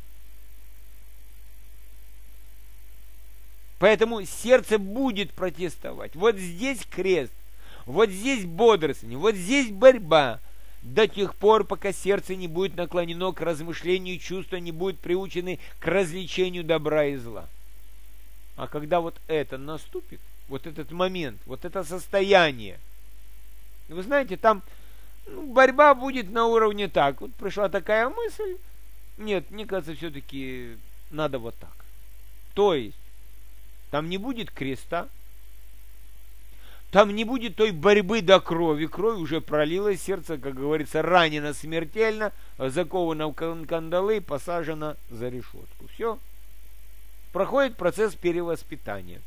Поэтому сердце будет протестовать. Вот здесь крест, вот здесь бодрствование, вот здесь борьба. До тех пор, пока сердце не будет наклонено к размышлению, чувства не будут приучены к развлечению добра и зла. А когда вот это наступит, вот этот момент, вот это состояние, вы знаете, там ну, борьба будет на уровне так. Вот пришла такая мысль, Нет, мне кажется, все-таки надо вот так. То есть, там не будет креста, там не будет той борьбы до крови. Кровь уже пролилась, сердце, как говорится, ранено смертельно, заковано в кандалы, посажено за решетку. Все. Проходит процесс перевоспитания.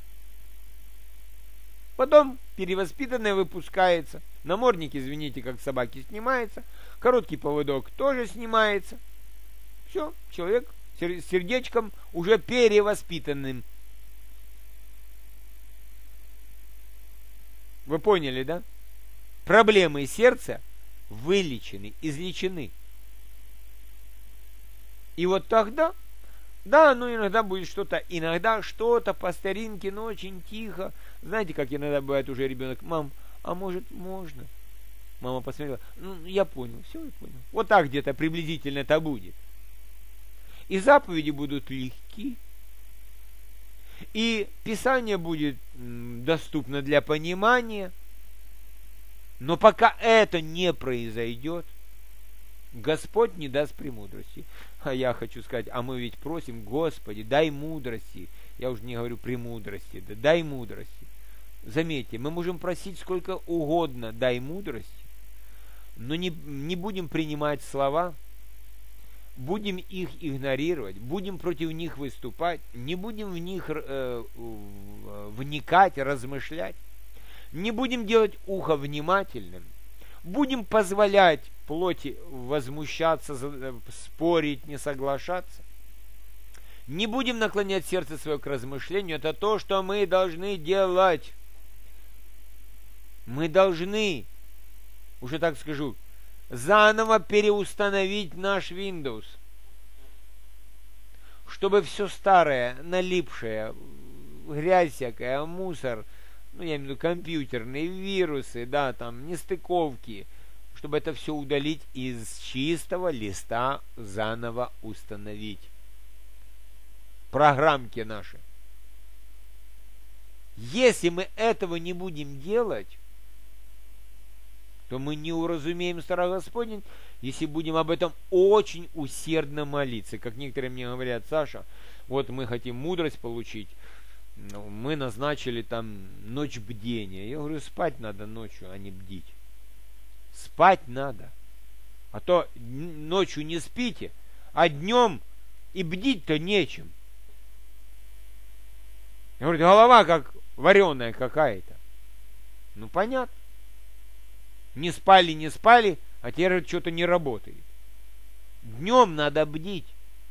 Потом перевоспитанное выпускается. Намордник, извините, как собаки, снимается. Короткий поводок тоже снимается. Все, человек с сердечком уже перевоспитанным. Вы поняли, да? Проблемы сердца вылечены, излечены. И вот тогда, да, ну иногда будет что-то, иногда что-то по старинке, но очень тихо. Знаете, как иногда бывает уже ребенок: мам, а может можно? Мама посмотрела: ну, я понял, все, я понял. Вот так где-то приблизительно это будет. И заповеди будут легки. И Писание будет доступно для понимания. Но пока это не произойдет, Господь не даст премудрости. А я хочу сказать, а мы ведь просим: Господи, дай мудрости. Я уже не говорю премудрости, да дай мудрости. Заметьте, мы можем просить сколько угодно: дай мудрости, но не, не будем принимать слова, будем их игнорировать, будем против них выступать, не будем в них э, вникать, размышлять, не будем делать ухо внимательным, будем позволять плоти возмущаться, спорить, не соглашаться, не будем наклонять сердце свое к размышлению. Это то, что мы должны делать. Мы должны, уже так скажу, заново переустановить наш Windows, чтобы все старое, налипшее, грязь всякая, мусор, ну я имею в виду компьютерные вирусы, да, там, нестыковки, чтобы это все удалить из чистого листа, заново установить. Программки наши. Если мы этого не будем делать, то мы не уразумеем Страх Господень, если будем об этом очень усердно молиться. Как некоторые мне говорят: Саша, вот мы хотим мудрость получить, мы назначили там ночь бдения. Я говорю: спать надо ночью, а не бдить. Спать надо. А то ночью не спите, а днем и бдить-то нечем. Я говорю: голова как вареная какая-то. Ну понятно. Не спали, не спали, а теперь что-то не работает. Днем надо бдить.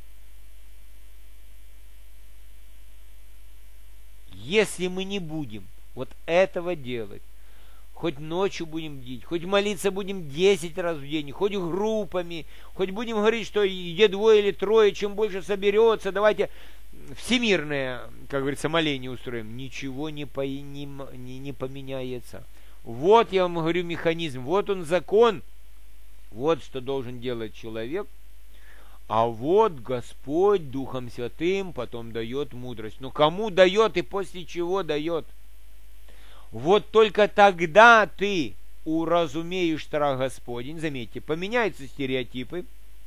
Если мы не будем вот этого делать, хоть ночью будем бдить, хоть молиться будем десять раз в день, хоть группами, хоть будем говорить, что где двое или трое, чем больше соберется, давайте всемирное, как говорится, моление устроим, ничего не, по, не, не, не поменяется. Вот я вам говорю механизм, вот он закон, вот что должен делать человек, а вот Господь Духом Святым потом дает мудрость. Но кому дает и после чего дает? Вот только тогда ты уразумеешь страх Господень. Заметьте, поменяются стереотипы,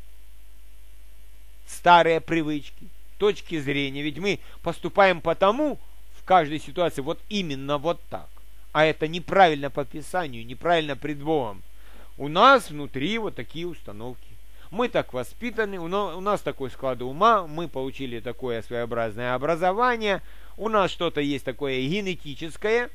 старые привычки, точки зрения. Ведь мы поступаем потому в каждой ситуации вот именно вот так. А это неправильно по Писанию, неправильно пред Богом. У нас внутри вот такие установки. Мы так воспитаны, у нас такой склад ума, мы получили такое своеобразное образование, у нас что-то есть такое генетическое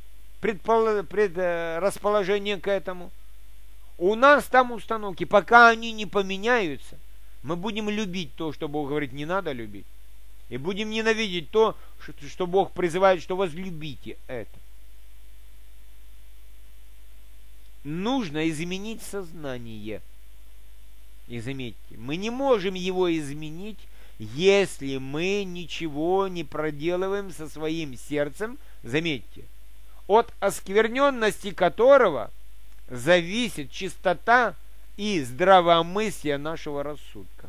предрасположение к этому. У нас там установки, пока они не поменяются, мы будем любить то, что Бог говорит, не надо любить. И будем ненавидеть то, что Бог призывает, что возлюбите это. Нужно изменить сознание. И заметьте, мы не можем его изменить, если мы ничего не проделываем со своим сердцем, заметьте, от оскверненности которого зависит чистота и здравомыслие нашего рассудка.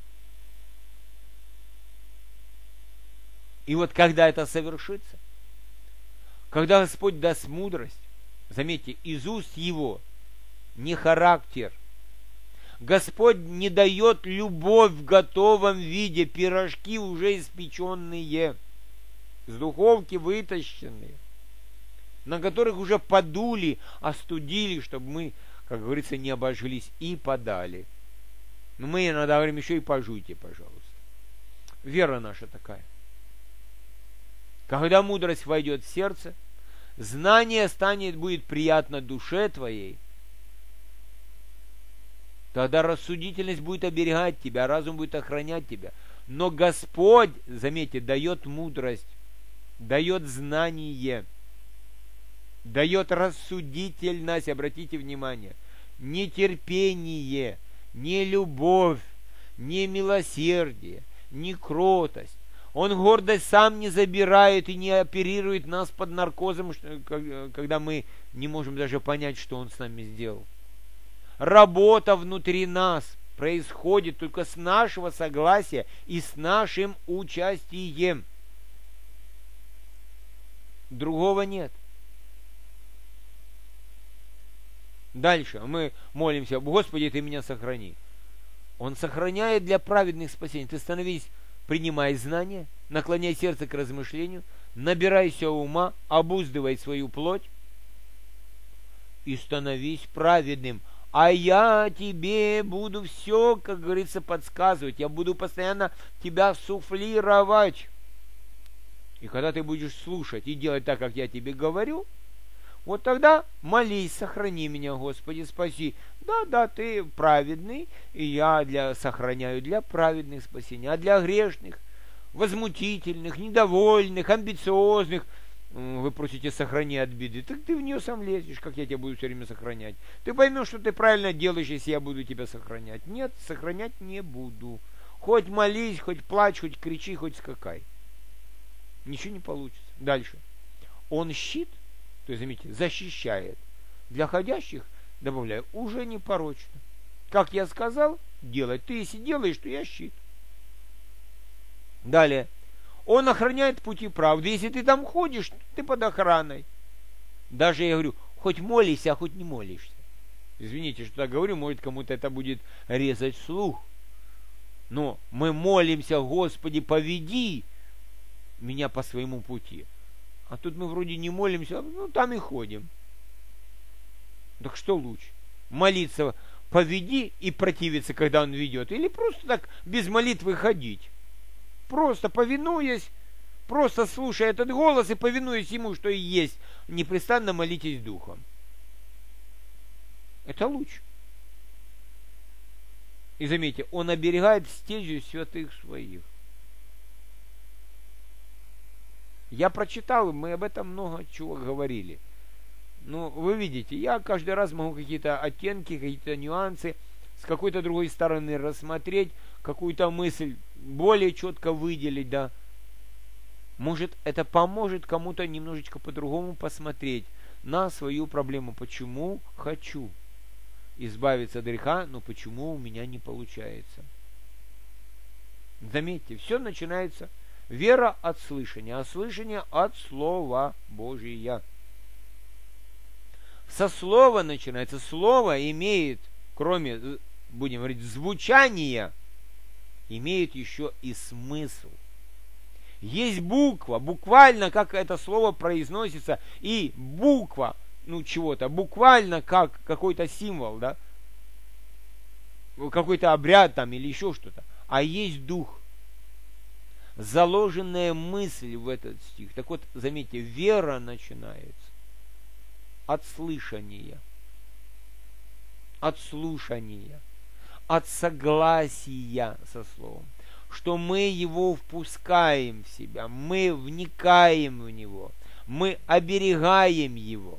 И вот когда это совершится, когда Господь даст мудрость, заметьте, из уст Его не характер, Господь не дает любовь в готовом виде, пирожки уже испеченные, с духовки вытащенные, на которых уже подули, остудили, чтобы мы, как говорится, не обожглись, и подали. Но мы иногда говорим, еще и пожуйте, пожалуйста. Вера наша такая. Когда мудрость войдет в сердце, знание станет, будет приятно душе твоей, тогда рассудительность будет оберегать тебя, разум будет охранять тебя. Но Господь, заметьте, дает мудрость, дает знание, дает рассудительность, обратите внимание, не терпение, не любовь, не милосердие, не кротость. Он гордость сам не забирает и не оперирует нас под наркозом, когда мы не можем даже понять, что Он с нами сделал. Работа внутри нас происходит только с нашего согласия и с нашим участием. Другого нет. Дальше мы молимся: Господи, Ты меня сохрани. Он сохраняет для праведных спасений. Ты становись, принимай знания, наклоняй сердце к размышлению, набирайся ума, обуздывай свою плоть и становись праведным. А я тебе буду все, как говорится, подсказывать. Я буду постоянно тебя суфлировать. И когда ты будешь слушать и делать так, как я тебе говорю, вот тогда молись: сохрани меня, Господи, спаси. Да, да, ты праведный, и я для, сохраняю для праведных спасения. А для грешных, возмутительных, недовольных, амбициозных, вы просите: сохрани от беды. Так ты в нее сам лезешь, как я тебя буду все время сохранять. Ты поймешь, что ты правильно делаешь, если я буду тебя сохранять. Нет, сохранять не буду. Хоть молись, хоть плачь, хоть кричи, хоть скакай. Ничего не получится. Дальше. Он щит, то есть, заметьте, защищает. Для ходящих, добавляю, уже непорочно. Как я сказал, делай. Ты если делаешь, то я щит. Далее. Он охраняет пути правды. Если ты там ходишь, ты под охраной. Даже я говорю, хоть молишься, а хоть не молишься. Извините, что я говорю, может кому-то это будет резать слух. Но мы молимся: Господи, поведи меня по своему пути. А тут мы вроде не молимся, ну там и ходим. Так что лучше? Молиться: поведи, и противиться, когда Он ведет? Или просто так без молитвы ходить? Просто повинуясь, просто слушая этот голос и повинуясь Ему, что и есть, непрестанно молитесь Духом. Это лучше. И заметьте, Он оберегает стезю святых своих. Я прочитал, мы об этом много чего говорили. Ну, вы видите, я каждый раз могу какие-то оттенки, какие-то нюансы с какой-то другой стороны рассмотреть, какую-то мысль более четко выделить, да. Может, это поможет кому-то немножечко по-другому посмотреть на свою проблему. Почему хочу избавиться от греха, но почему у меня не получается? Заметьте, все начинается: вера от слышания, а слышание от Слова Божия. Со слова начинается. Слово имеет, кроме, будем говорить, звучания, имеет еще и смысл. Есть буква, буквально как это слово произносится, и буква, ну чего-то, буквально как какой-то символ, да, какой-то обряд там или еще что-то. А есть дух, заложенная мысль в этот стих. Так вот, заметьте, вера начинается от слышания, от слушания, от согласия со Словом, что мы его впускаем в себя, мы вникаем в него, мы оберегаем его.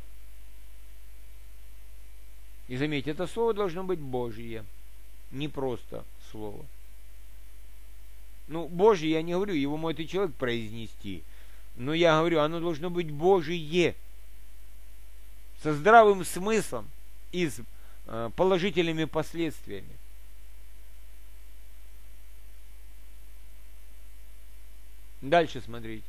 И заметьте, это слово должно быть Божье, не просто слово. Ну, Божье я не говорю, его может и человек произнести, но я говорю, оно должно быть Божье, со здравым смыслом и с э, положительными последствиями. Дальше смотрите.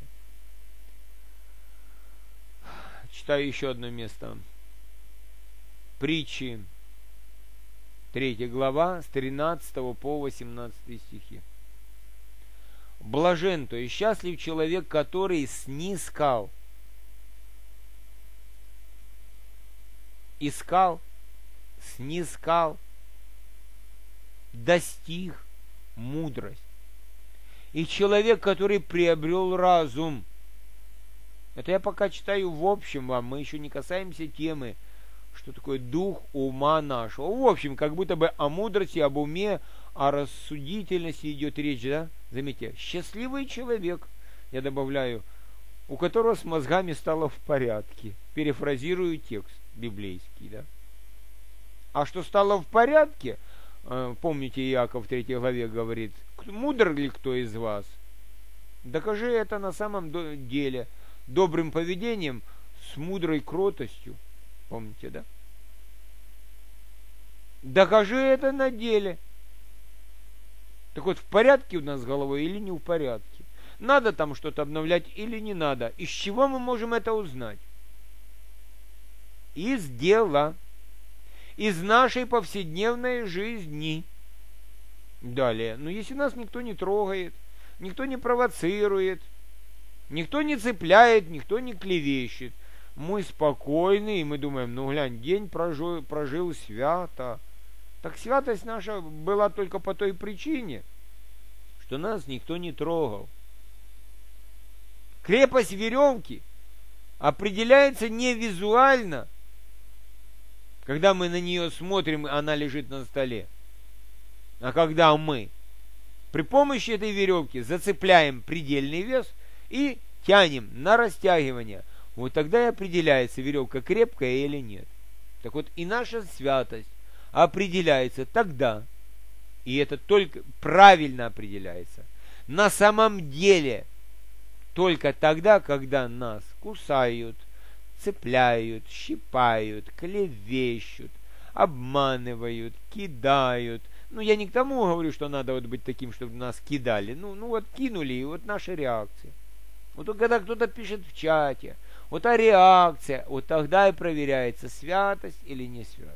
Читаю еще одно место. Притчи, третья глава, с тринадцатого по восемнадцатый стихи. Блажен, то есть счастлив человек, который снискал, искал, снискал, достиг мудрость. И человек, который приобрел разум. Это я пока читаю в общем вам, мы еще не касаемся темы, что такое дух ума нашего. В общем, как будто бы о мудрости, об уме, о рассудительности идет речь, да? Заметьте, счастливый человек, я добавляю, у которого с мозгами стало в порядке. Перефразирую текст библейский, да? А что стало в порядке, помните, Иаков в третьей главе говорит, мудр ли кто из вас? Докажи это на самом деле добрым поведением с мудрой кротостью. Помните, да? Докажи это на деле. Так вот, в порядке у нас с головой или не в порядке? Надо там что-то обновлять или не надо? Из чего мы можем это узнать? Из дела. Из нашей повседневной жизни. Далее. Но если нас никто не трогает, никто не провоцирует, никто не цепляет, никто не клевещет, мы спокойны, и мы думаем, ну глянь, день прожил, прожил свято. Так святость наша была только по той причине, что нас никто не трогал. Крепость веревки определяется не визуально, когда мы на нее смотрим, она лежит на столе, а когда мы при помощи этой веревки зацепляем предельный вес и тянем на растягивание, вот тогда и определяется, веревка крепкая или нет. Так вот, и наша святость определяется тогда, и это только правильно определяется, на самом деле, только тогда, когда нас кусают, цепляют, щипают, клевещут, обманывают, кидают. Ну, я не к тому говорю, что надо вот быть таким, чтобы нас кидали. Ну, ну вот кинули, и вот наша реакция. Вот когда кто-то пишет в чате, вот а реакция, вот тогда и проверяется, святость или не святость.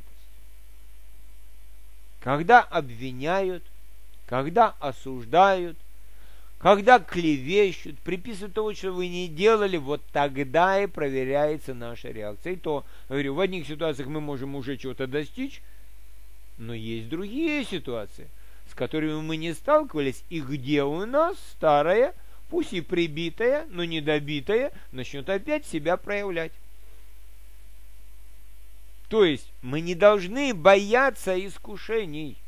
Когда обвиняют, когда осуждают, когда клевещут, приписывают того, что вы не делали, вот тогда и проверяется наша реакция. И то, говорю, в одних ситуациях мы можем уже чего-то достичь, но есть другие ситуации, с которыми мы не сталкивались, и где у нас старая, пусть и прибитая, но недобитая, начнет опять себя проявлять. То есть мы не должны бояться искушений.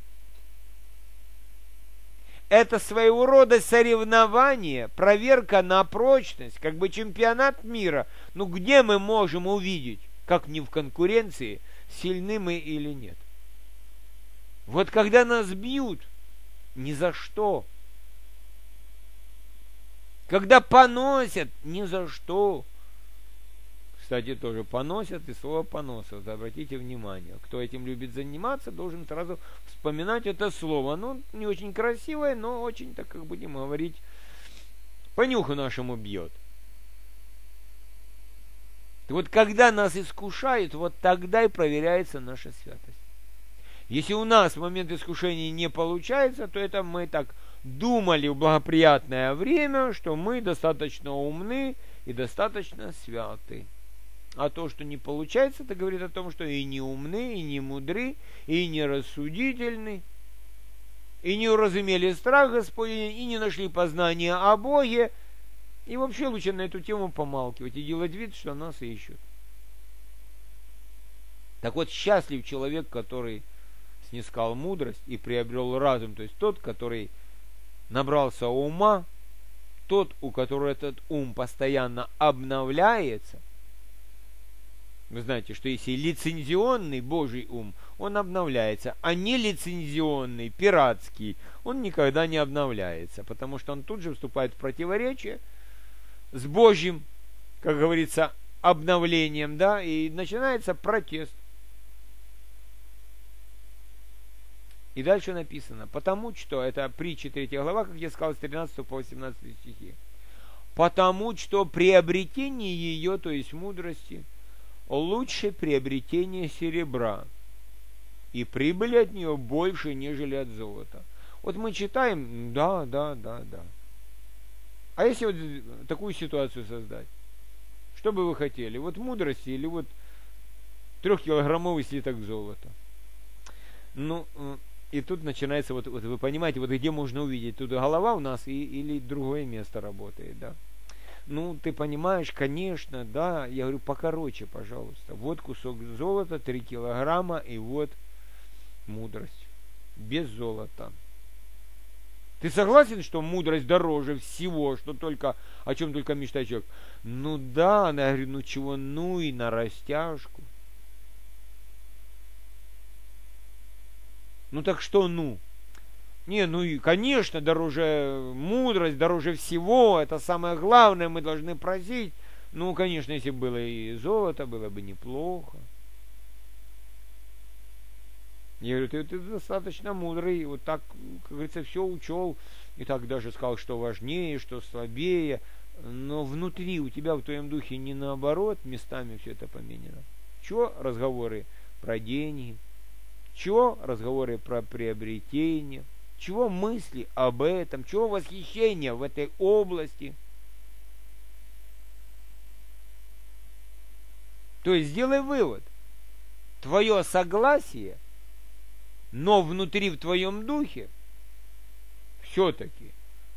Это своего рода соревнование, проверка на прочность, как бы чемпионат мира. Ну где мы можем увидеть, как не в конкуренции, сильны мы или нет? Вот когда нас бьют, ни за что. Когда поносят, ни за что. Кстати, тоже поносят и слово поносят. Обратите внимание. Кто этим любит заниматься, должен сразу вспоминать это слово. Оно не очень красивое, но очень, так как будем говорить, по нюху нашему бьет. И вот когда нас искушают, вот тогда и проверяется наша святость. Если у нас в момент искушения не получается, то это мы так думали в благоприятное время, что мы достаточно умны и достаточно святы. А то, что не получается, это говорит о том, что и не умны, и не мудры, и не рассудительны, и не уразумели страх Господень, и не нашли познания о Боге, и вообще лучше на эту тему помалкивать и делать вид, что нас ищут. Так вот, счастлив человек, который снискал мудрость и приобрел разум, то есть тот, который набрался ума, тот, у которого этот ум постоянно обновляется. Вы знаете, что если лицензионный Божий ум, он обновляется, а не лицензионный, пиратский, он никогда не обновляется, потому что он тут же вступает в противоречие с Божьим, как говорится, обновлением, да, и начинается протест. И дальше написано, потому что, это притча третья глава, как я сказал, с тринадцатого по восемнадцатый стихи, потому что приобретение ее, то есть мудрости, лучше приобретение серебра, и прибыли от нее больше, нежели от золота. Вот мы читаем, да, да, да, да. А если вот такую ситуацию создать? Что бы вы хотели? Вот мудрости или вот трехкилограммовый слиток золота? Ну, и тут начинается, вот, вот вы понимаете, вот где можно увидеть, тут голова у нас и, или другое место работает, да? Ну, ты понимаешь, конечно, да, я говорю, покороче, пожалуйста. Вот кусок золота, три килограмма, и вот мудрость. Без золота. Ты согласен, что мудрость дороже всего, что только, о чем только мечтает человек? Ну да, она говорит, ну чего, ну и на растяжку. Ну так что ну? Не, ну и, конечно, дороже мудрость, дороже всего, это самое главное, мы должны просить. Ну, конечно, если было и золото, было бы неплохо. Я говорю, ты, ты достаточно мудрый, вот так, как говорится, все учел, и так даже сказал, что важнее, что слабее, но внутри у тебя в твоем духе не наоборот, местами все это поменено. Чего разговоры про деньги? Чего разговоры про приобретение? Чего мысли об этом? Чего восхищение в этой области? То есть сделай вывод. Твое согласие, но внутри в твоем духе все-таки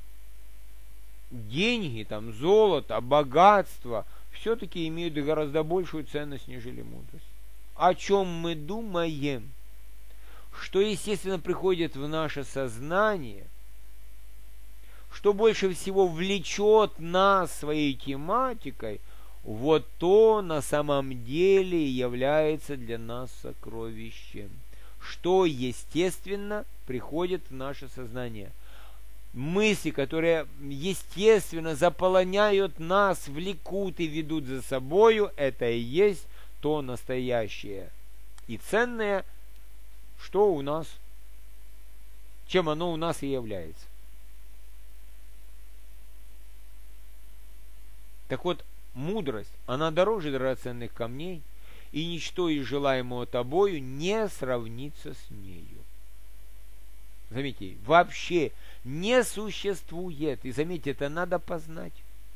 деньги, там, золото, богатство все-таки имеют гораздо большую ценность, нежели мудрость. О чем мы думаем? Что, естественно, приходит в наше сознание, что больше всего влечет нас своей тематикой, вот то на самом деле является для нас сокровищем. Что, естественно, приходит в наше сознание. Мысли, которые, естественно, заполоняют нас, влекут и ведут за собою, это и есть то настоящее и ценное, что у нас, чем оно у нас и является. Так вот, мудрость, она дороже драгоценных камней, и ничто из желаемого тобою не сравнится с нею. Заметьте, вообще не существует, и заметьте, это надо познать.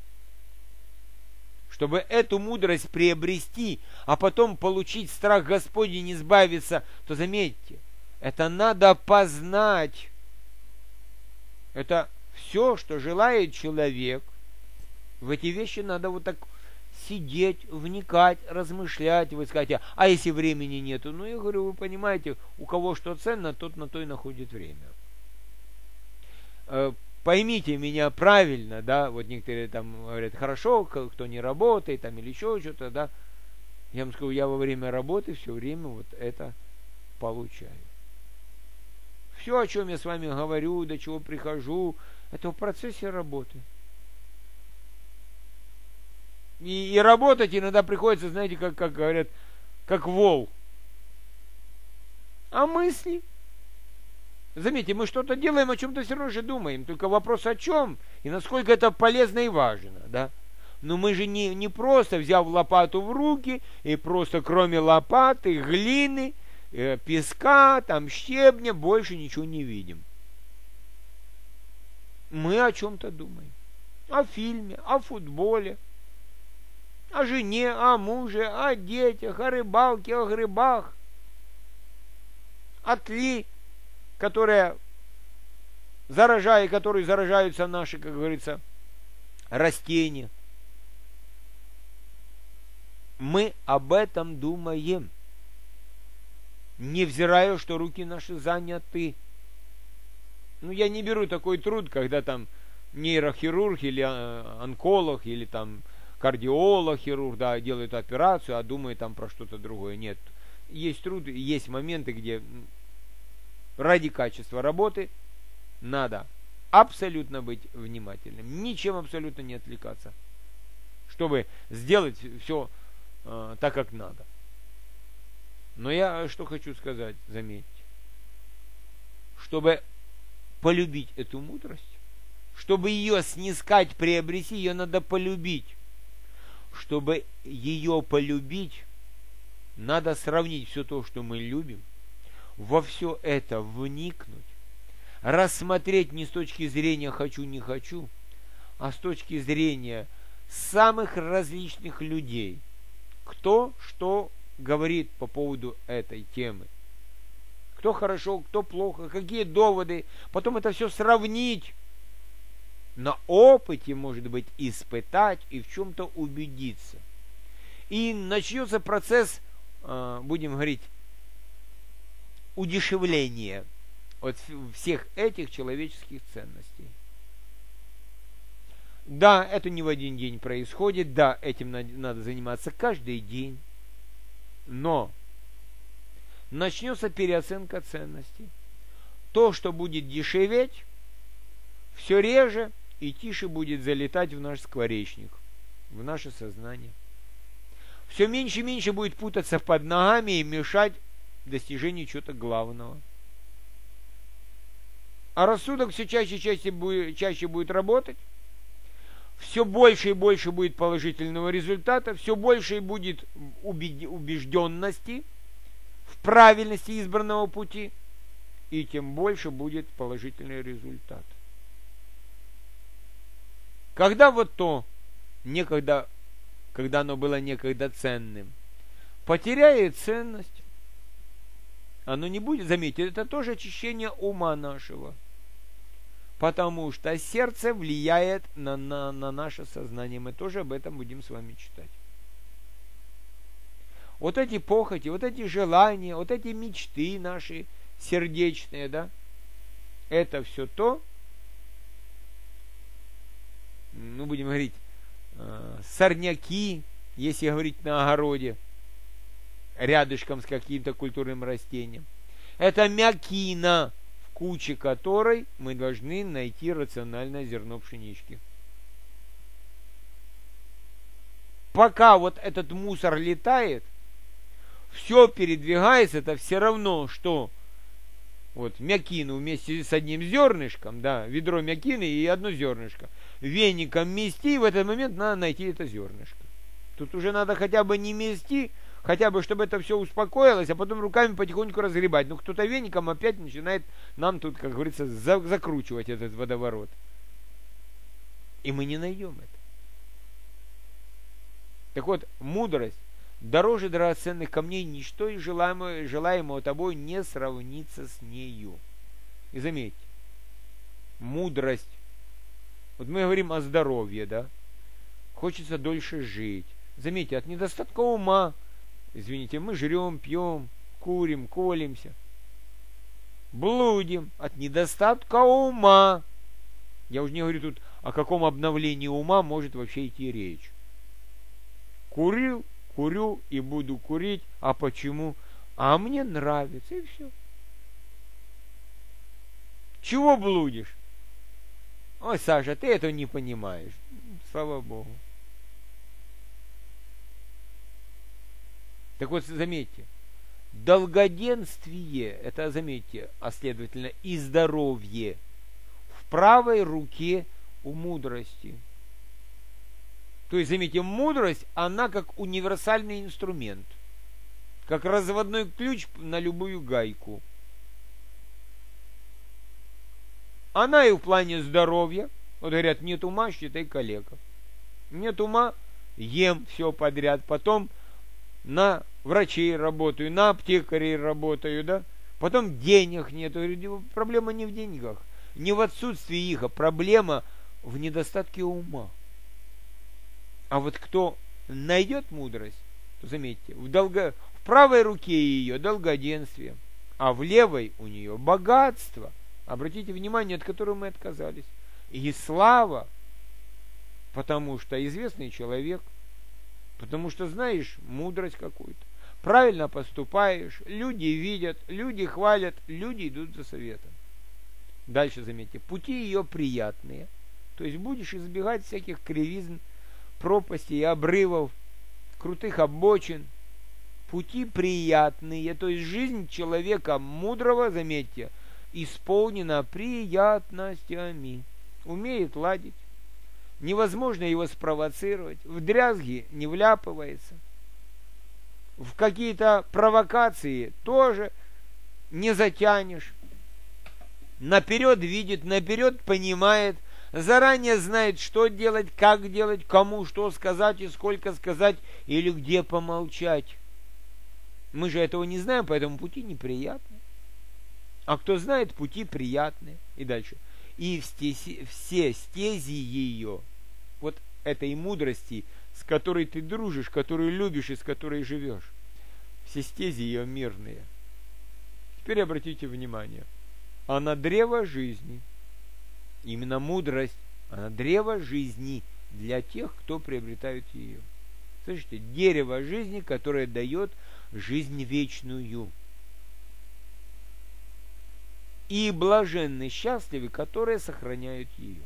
Чтобы эту мудрость приобрести, а потом получить страх Господень, не избавиться, то заметьте, это надо познать. Это все, что желает человек. В эти вещи надо вот так сидеть, вникать, размышлять. Вы скажете, а если времени нету? Ну, я говорю, вы понимаете, у кого что ценно, тот на то и находит время. Поймите меня правильно, да, вот некоторые там говорят, хорошо, кто не работает, там или еще что-то, да. Я вам скажу, я во время работы все время вот это получаю. Все, о чем я с вами говорю, до чего прихожу, это в процессе работы. И, и работать иногда приходится, знаете, как, как говорят, как вол. А мысли? Заметьте, мы что-то делаем, о чем-то все равно же думаем. Только вопрос о чем и насколько это полезно и важно, да? Но мы же не, не просто, взяв лопату в руки, и просто кроме лопаты, глины, э, песка, там щебня, больше ничего не видим. Мы о чем-то думаем. О фильме, о футболе, о жене, о муже, о детях, о рыбалке, о грибах, о тли, которая заражает, которой заражаются наши, как говорится, растения. Мы об этом думаем, невзирая, что руки наши заняты. Ну, я не беру такой труд, когда там нейрохирург или онколог, или там кардиолог, хирург, да, делает операцию, а думает там про что-то другое. Нет. Есть труд, есть моменты, где ради качества работы надо абсолютно быть внимательным, ничем абсолютно не отвлекаться, чтобы сделать все э, так, как надо. Но я что хочу сказать, заметьте, чтобы полюбить эту мудрость, чтобы ее снискать, приобрести, ее надо полюбить. Чтобы ее полюбить, надо сравнить все то, что мы любим, во все это вникнуть, рассмотреть не с точки зрения «хочу, не хочу», а с точки зрения самых различных людей, кто что говорит по поводу этой темы. Кто хорошо, кто плохо, какие доводы. Потом это все сравнить. На опыте, может быть, испытать и в чем-то убедиться. И начнется процесс, будем говорить, удешевления от всех этих человеческих ценностей. Да, это не в один день происходит, да, этим надо заниматься каждый день, но начнется переоценка ценностей. То, что будет дешеветь, все реже и тише будет залетать в наш скворечник, в наше сознание. Все меньше и меньше будет путаться под ногами и мешать достижению чего-то главного. А рассудок все чаще и чаще будет, чаще будет работать, все больше и больше будет положительного результата, все больше и будет убежденности в правильности избранного пути, и тем больше будет положительный результат. Когда вот то, некогда, когда оно было некогда ценным, потеряет ценность, оно не будет, заметьте, это тоже очищение ума нашего. Потому что сердце влияет на, на, на наше сознание. Мы тоже об этом будем с вами читать. Вот эти похоти, вот эти желания, вот эти мечты наши сердечные, да, это все то, ну, будем говорить, сорняки, если говорить на огороде, рядышком с каким-то культурным растением. Это мякина, в куче которой мы должны найти рациональное зерно пшенички. Пока вот этот мусор летает, все передвигается, это все равно, что вот мякину вместе с одним зернышком, да, ведро мякины и одно зернышко, веником мести, в этот момент надо найти это зернышко. Тут уже надо хотя бы не мести, хотя бы, чтобы это все успокоилось, а потом руками потихоньку разгребать. Ну, кто-то веником опять начинает нам тут, как говорится, за- закручивать этот водоворот. И мы не найдем это. Так вот, мудрость дороже драгоценных камней, ничто и желаемого, желаемого тобой не сравнится с нею. И заметьте, мудрость. Вот мы говорим о здоровье, да? Хочется дольше жить. Заметьте, от недостатка ума, извините, мы жрем, пьем, курим, колемся. Блудим от недостатка ума. Я уже не говорю тут, о каком обновлении ума может вообще идти речь. Курил, курю и буду курить. А почему? А мне нравится, и все. Чего блудишь? Ой, Саша, ты этого не понимаешь. Слава Богу. Так вот, заметьте, долгоденствие, это, заметьте, а следовательно и здоровье в правой руке у мудрости. То есть, заметьте, мудрость, она как универсальный инструмент, как разводной ключ на любую гайку. Она и в плане здоровья, вот говорят, нет ума, считай калека. Нет ума, ем все подряд, потом на врачей работаю, на аптекарей работаю, да, потом денег нет. Говорю, проблема не в деньгах, не в отсутствии их, а проблема в недостатке ума. А вот кто найдет мудрость, то заметьте, в, долго... в правой руке ее долгоденствие, а в левой у нее богатство. Обратите внимание, от которого мы отказались. И слава, потому что известный человек, потому что знаешь мудрость какую-то, правильно поступаешь, люди видят, люди хвалят, люди идут за советом. Дальше заметьте, пути ее приятные, то есть будешь избегать всяких кривизн, пропастей, обрывов, крутых обочин. Пути приятные, то есть жизнь человека мудрого, заметьте, исполнена приятностями, умеет ладить. Невозможно его спровоцировать, в дрязги не вляпывается, в какие-то провокации тоже не затянешь. Наперед видит, наперед понимает, заранее знает, что делать, как делать, кому что сказать и сколько сказать, или где помолчать. Мы же этого не знаем, поэтому пути неприятны. А кто знает, пути приятные. И дальше. И стези, все стези ее, вот этой мудрости, с которой ты дружишь, которую любишь и с которой живешь, все стези ее мирные. Теперь обратите внимание. Она древо жизни. Именно мудрость. Она древо жизни для тех, кто приобретает ее. Слышите? Дерево жизни, которое дает жизнь вечную. И блаженны счастливы, которые сохраняют ее.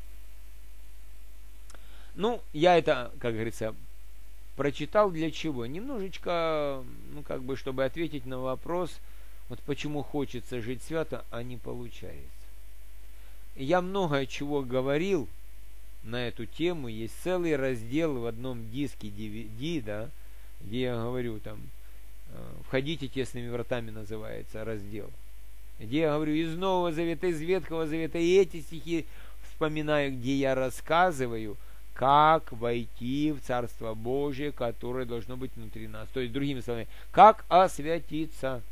Ну, я это, как говорится, прочитал для чего? Немножечко, ну, как бы, чтобы ответить на вопрос, вот почему хочется жить свято, а не получается. Я много чего говорил на эту тему. Есть целый раздел в одном диске ди ви ди, да, где я говорю там, «Входите тесными вратами» называется раздел. Где я говорю из Нового Завета, из Ветхого Завета, и эти стихи вспоминаю, где я рассказываю, как войти в Царство Божие, которое должно быть внутри нас. То есть, другими словами, как освятиться.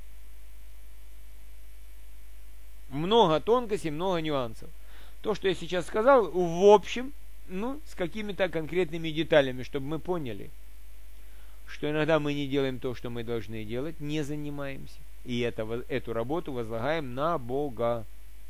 Много тонкостей, много нюансов. То, что я сейчас сказал, в общем, ну, с какими-то конкретными деталями, чтобы мы поняли, что иногда мы не делаем то, что мы должны делать, не занимаемся. И это, эту работу возлагаем на Бога.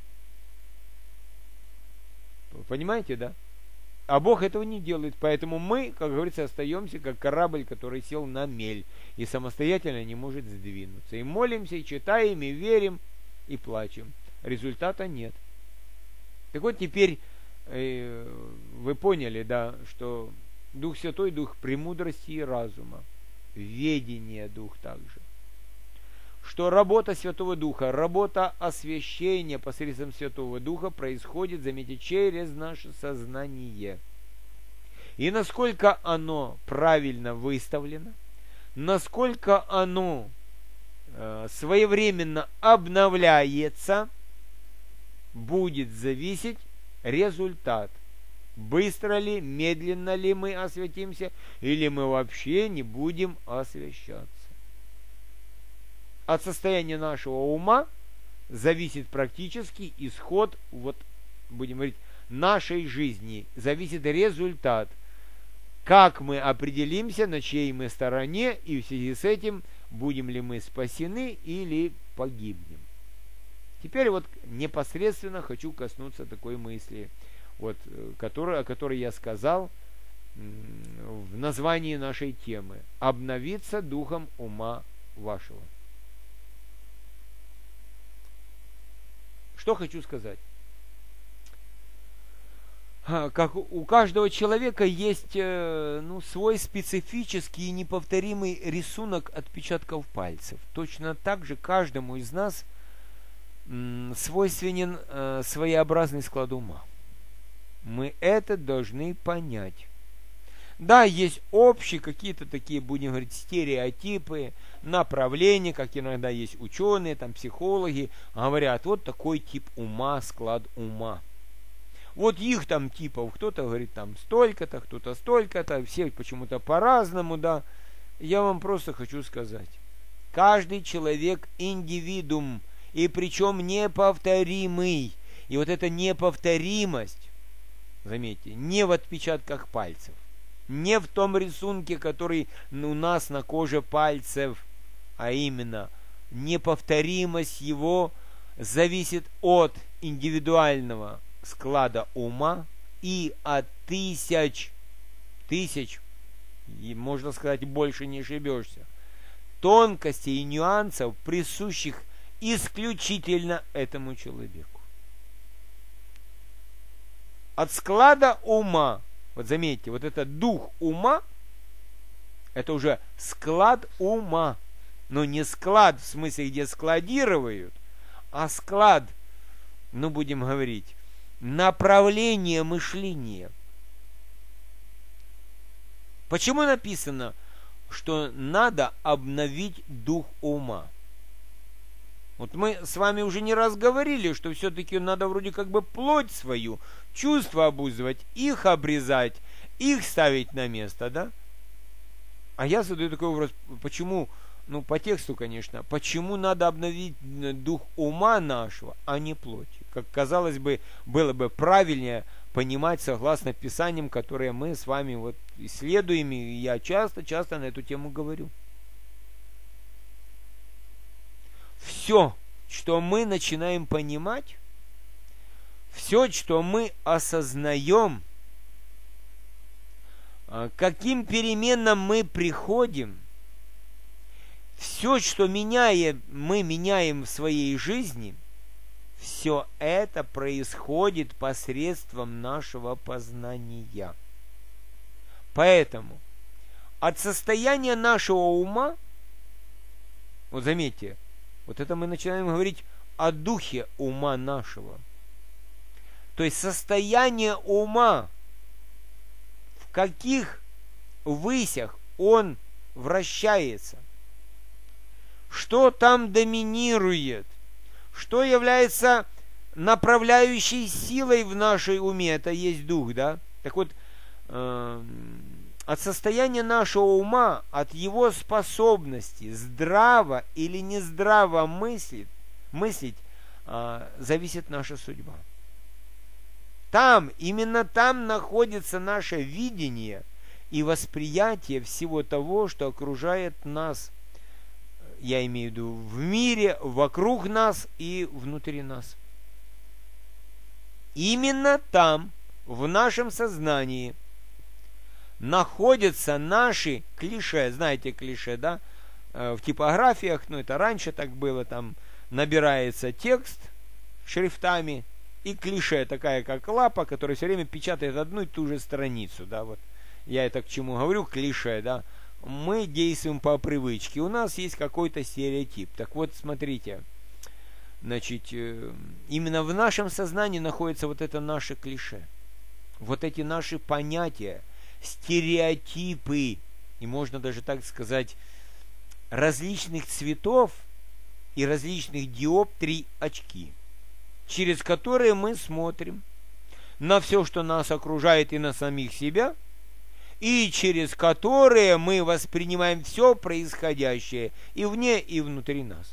Понимаете, да? А Бог этого не делает. Поэтому мы, как говорится, остаемся как корабль, который сел на мель и самостоятельно не может сдвинуться. И молимся, и читаем, и верим, и плачем. Результата нет. Так вот, теперь э, вы поняли, да, что Дух Святой – Дух премудрости и разума. Ведение Дух также. Что работа Святого Духа, работа освящения посредством Святого Духа происходит, заметьте, через наше сознание. И насколько оно правильно выставлено, насколько оно э, своевременно обновляется, будет зависеть результат. Быстро ли, медленно ли мы освятимся, или мы вообще не будем освящаться. От состояния нашего ума зависит практически исход, вот, будем говорить, нашей жизни. Зависит результат. Как мы определимся, на чьей мы стороне, и в связи с этим, будем ли мы спасены или погибнем. Теперь вот непосредственно хочу коснуться такой мысли, вот, который, о которой я сказал в названии нашей темы. Обновиться духом ума вашего. Что хочу сказать? Как у каждого человека есть ну, свой специфический и неповторимый рисунок отпечатков пальцев. Точно так же каждому из нас свойственен своеобразный склад ума. Мы это должны понять. Да, есть общие какие-то такие, будем говорить, стереотипы, направления, как иногда есть ученые, там, психологи, говорят, вот такой тип ума, склад ума. Вот их там типов, кто-то говорит там столько-то, кто-то столько-то, все почему-то по-разному, да. Я вам просто хочу сказать, каждый человек индивидуум, и причем неповторимый. И вот эта неповторимость, заметьте, не в отпечатках пальцев, не в том рисунке, который у нас на коже пальцев, а именно неповторимость его зависит от индивидуального склада ума и от тысяч, тысяч, и можно сказать, больше не ошибешься, тонкостей и нюансов, присущих исключительно этому человеку. От склада ума, вот заметьте, вот этот дух ума, это уже склад ума. Но не склад в смысле, где складируют, а склад, ну будем говорить, направление мышления. Почему написано, что надо обновить дух ума? Вот мы с вами уже не раз говорили, что все-таки надо вроде как бы плоть свою, чувства обуздывать, их обрезать, их ставить на место, да? А я задаю такой вопрос, почему, ну по тексту, конечно, почему надо обновить дух ума нашего, а не плоти? Как казалось бы, было бы правильнее понимать согласно Писаниям, которые мы с вами вот исследуем, и я часто-часто на эту тему говорю. Все, что мы начинаем понимать, все, что мы осознаем, каким переменам мы приходим, все, что меняем, мы меняем в своей жизни, все это происходит посредством нашего познания. Поэтому от состояния нашего ума, вот заметьте, вот это мы начинаем говорить о духе ума нашего. То есть состояние ума, в каких высях он вращается, что там доминирует, что является направляющей силой в нашей уме, это есть дух, да? Так вот, э, от состояния нашего ума, от его способности здраво или нездраво мыслить, мыслить э, зависит наша судьба. Там, именно там находится наше видение и восприятие всего того, что окружает нас. Я имею в виду в мире, вокруг нас и внутри нас. Именно там, в нашем сознании, находятся наши клише. Знаете клише, да? В типографиях, ну это раньше так было, там набирается текст шрифтами, и клише, такая как лапа, которая все время печатает одну и ту же страницу, да, вот. Я это к чему говорю, клише, да. Мы действуем по привычке, у нас есть какой-то стереотип. Так вот, смотрите, значит, именно в нашем сознании находится вот это наше клише. Вот эти наши понятия, стереотипы, и можно даже так сказать, различных цветов и различных диоптрий очки, через которые мы смотрим на все, что нас окружает, и на самих себя, и через которые мы воспринимаем все происходящее и вне, и внутри нас.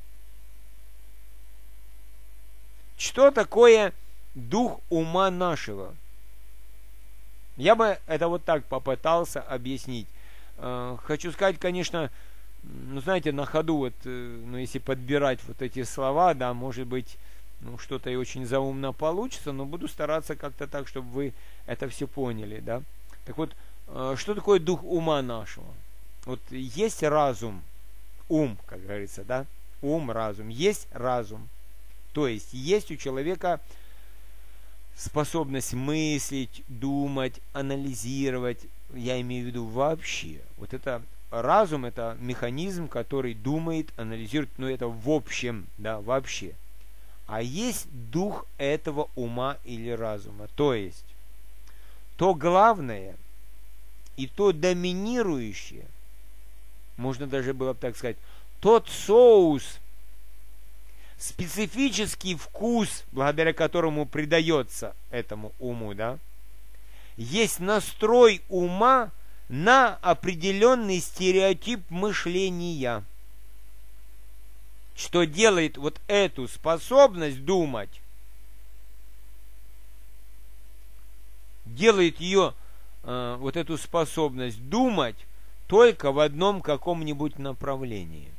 Что такое дух ума нашего? Я бы это вот так попытался объяснить. Хочу сказать, конечно, ну знаете, на ходу, вот, ну, если подбирать вот эти слова, да, может быть, ну, что-то и очень заумно получится, но буду стараться как-то так, чтобы вы это все поняли, да. Так вот, что такое дух ума нашего? Вот есть разум, ум, как говорится, да, ум, разум, есть разум. То есть, есть у человека способность мыслить, думать, анализировать, я имею в виду вообще. Вот это разум, это механизм, который думает, анализирует, но это в общем, да, вообще. А есть дух этого ума или разума. То есть, то главное и то доминирующее, можно даже было бы так сказать, тот соус, специфический вкус, благодаря которому придается этому уму, да, есть настрой ума на определенный стереотип мышления, что делает вот эту способность думать, делает ее, э, вот эту способность думать только в одном каком-нибудь направлении.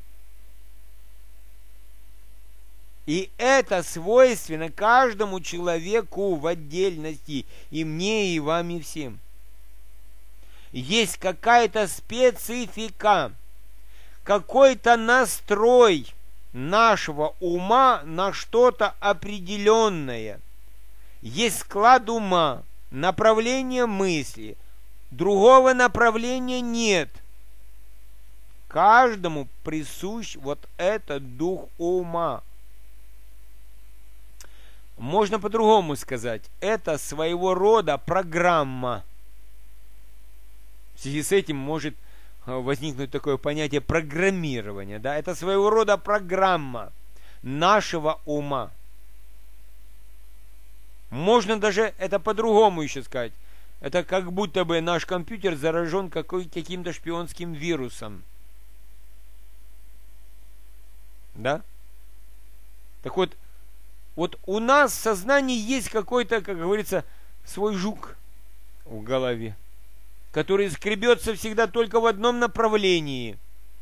И это свойственно каждому человеку в отдельности, и мне, и вам, и всем. Есть какая-то специфика, какой-то настрой нашего ума на что-то определенное. Есть склад ума, направление мысли, другого направления нет. Каждому присущ вот этот дух ума. Можно по-другому сказать, это своего рода программа. В связи с этим может возникнуть такое понятие программирования. Да? Это своего рода программа, нашего ума. Можно даже это по-другому еще сказать. Это как будто бы наш компьютер заражен какой, каким-то шпионским вирусом. Да? Так вот, вот у нас в сознании есть какой-то, как говорится, свой жук в голове, который скребется всегда только в одном направлении.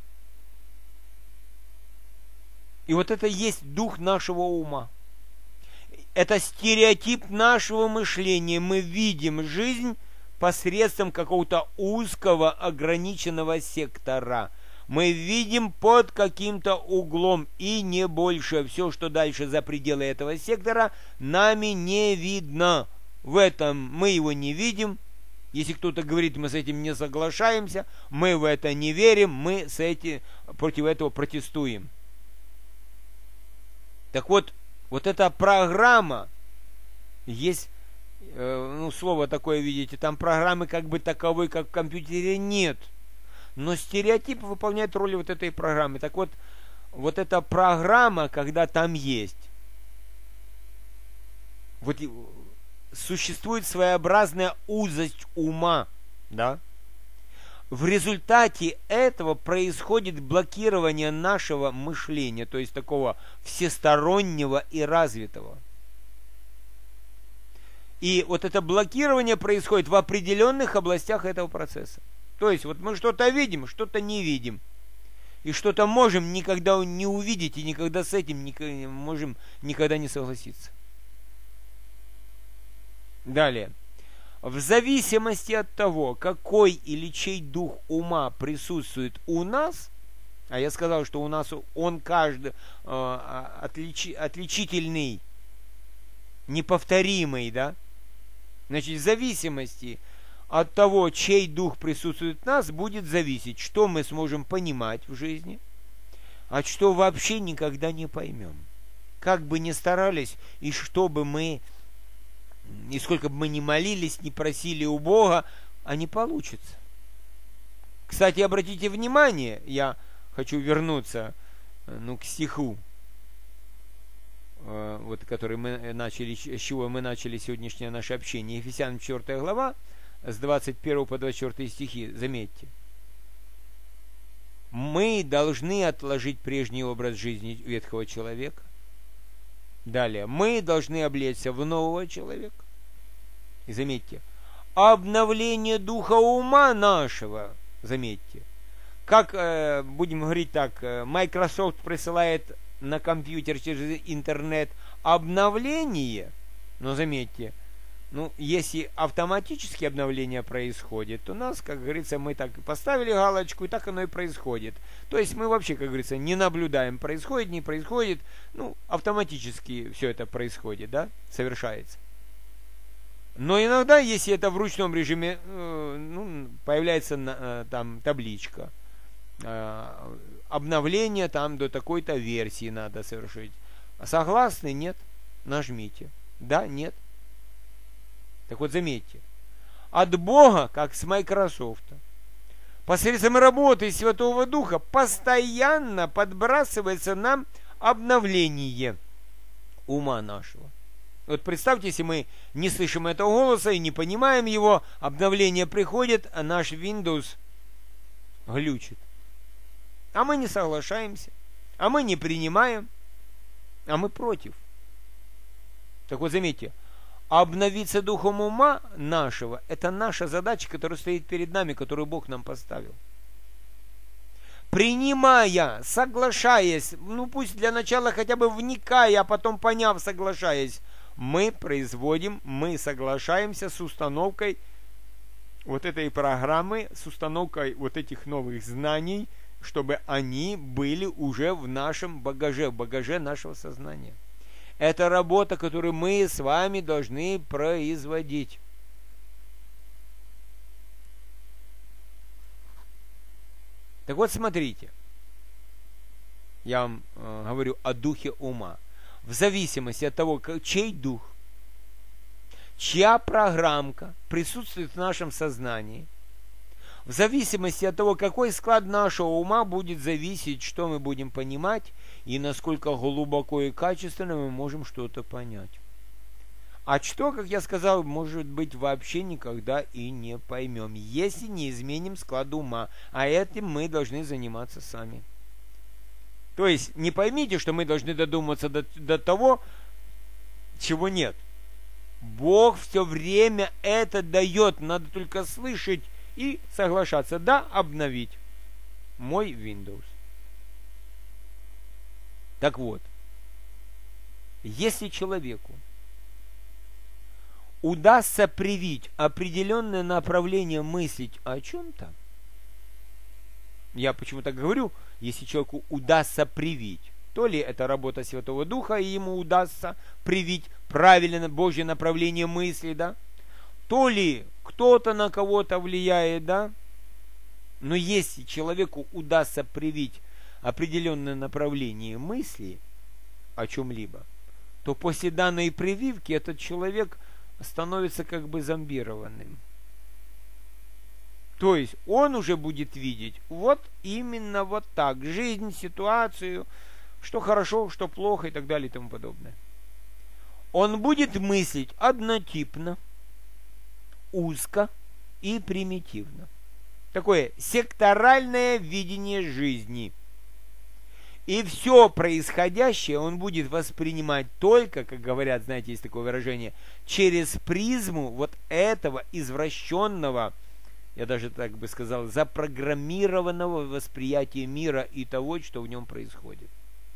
И вот это есть дух нашего ума. Это стереотип нашего мышления. Мы видим жизнь посредством какого-то узкого, ограниченного сектора. Мы видим под каким-то углом, и не больше. Все, что дальше за пределы этого сектора, нами не видно. В этом мы его не видим. Если кто-то говорит, мы с этим не соглашаемся, мы в это не верим, мы с этим, против этого протестуем. Так вот, вот эта программа, есть, э, ну, слово такое, видите, там программы как бы таковой, как в компьютере, нет. Но стереотип выполняет роль вот этой программы. Так вот, вот эта программа, когда там есть, вот существует своеобразная узость ума, да? В результате этого происходит блокирование нашего мышления, то есть такого всестороннего и развитого. И вот это блокирование происходит в определенных областях этого процесса. То есть вот мы что-то видим, что-то не видим. И что-то можем никогда не увидеть, и никогда с этим не можем никогда не согласиться. Далее. В зависимости от того, какой или чей дух ума присутствует у нас, а я сказал, что у нас он каждый э, отличи, отличительный, неповторимый, да? Значит, в зависимости от того, чей дух присутствует в нас, будет зависеть, что мы сможем понимать в жизни, а что вообще никогда не поймем. Как бы ни старались, и что бы мы... И сколько бы мы ни молились, ни просили у Бога, а не получится. Кстати, обратите внимание, я хочу вернуться ну, к стиху, э, вот, который мы начали, с чего мы начали сегодняшнее наше общение. Ефесянам четвёртая глава, с двадцать первого по двадцать четвёртый стихи, заметьте. Мы должны отложить прежний образ жизни ветхого человека. Далее, мы должны облечься в нового человека. И заметьте, обновление духа ума нашего, заметьте, как, э, будем говорить так, Microsoft присылает на компьютер через интернет обновление, но заметьте, ну, если автоматически обновление происходит, то у нас, как говорится, мы так поставили галочку, и так оно и происходит. То есть мы вообще, как говорится, не наблюдаем, происходит, не происходит, ну, автоматически все это происходит, да, совершается. Но иногда, если это в ручном режиме, э, ну, появляется э, там табличка, э, обновление там до такой-то версии надо совершить. Согласны? Нет? Нажмите. Да? Нет? Так вот, заметьте, от Бога, как с Microsoft, посредством работы Святого Духа постоянно подбрасывается нам обновление ума нашего. Вот представьте, если мы не слышим этого голоса и не понимаем его, обновление приходит, а наш Windows глючит. А мы не соглашаемся, а мы не принимаем, а мы против. Так вот, заметьте, обновиться духом ума нашего – это наша задача, которая стоит перед нами, которую Бог нам поставил. Принимая, соглашаясь, ну пусть для начала хотя бы вникая, а потом поняв, соглашаясь, мы производим, мы соглашаемся с установкой вот этой программы, с установкой вот этих новых знаний, чтобы они были уже в нашем багаже, в багаже нашего сознания. Это работа, которую мы с вами должны производить. Так вот, смотрите. Я вам э, говорю о духе ума. В зависимости от того, чей дух, чья программка присутствует в нашем сознании, В зависимости от того, какой склад нашего ума, будет зависеть, что мы будем понимать и насколько глубоко и качественно мы можем что-то понять. А что, как я сказал, может быть, вообще никогда и не поймем, если не изменим склад ума. А этим мы должны заниматься сами. То есть, не поймите, что мы должны додуматься до, до того, чего нет. Бог все время это дает, надо только слышать и соглашаться. Да, обновить мой Windows. Так вот, если человеку удастся привить определенное направление мыслить о чем-то, я почему-то говорю, если человеку удастся привить, то ли это работа Святого Духа, и ему удастся привить правильное Божье направление мысли, да, то ли кто-то на кого-то влияет, да, но если человеку удастся привить определенное направление мысли о чем-либо, то после данной прививки этот человек становится как бы зомбированным. То есть он уже будет видеть вот именно вот так жизнь, ситуацию, что хорошо, что плохо и так далее и тому подобное. Он будет мыслить однотипно, узко и примитивно. Такое секторальное видение жизни. И все происходящее он будет воспринимать только, как говорят, знаете, есть такое выражение, через призму вот этого извращенного, я даже так бы сказал, запрограммированного восприятия мира и того, что в нем происходит.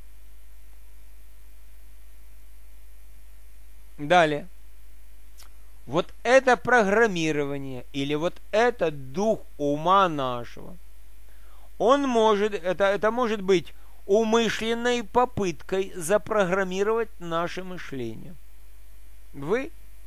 Далее. Вот это программирование или вот этот дух ума нашего, он может, это, это может быть умышленной попыткой запрограммировать наше мышление. Вы,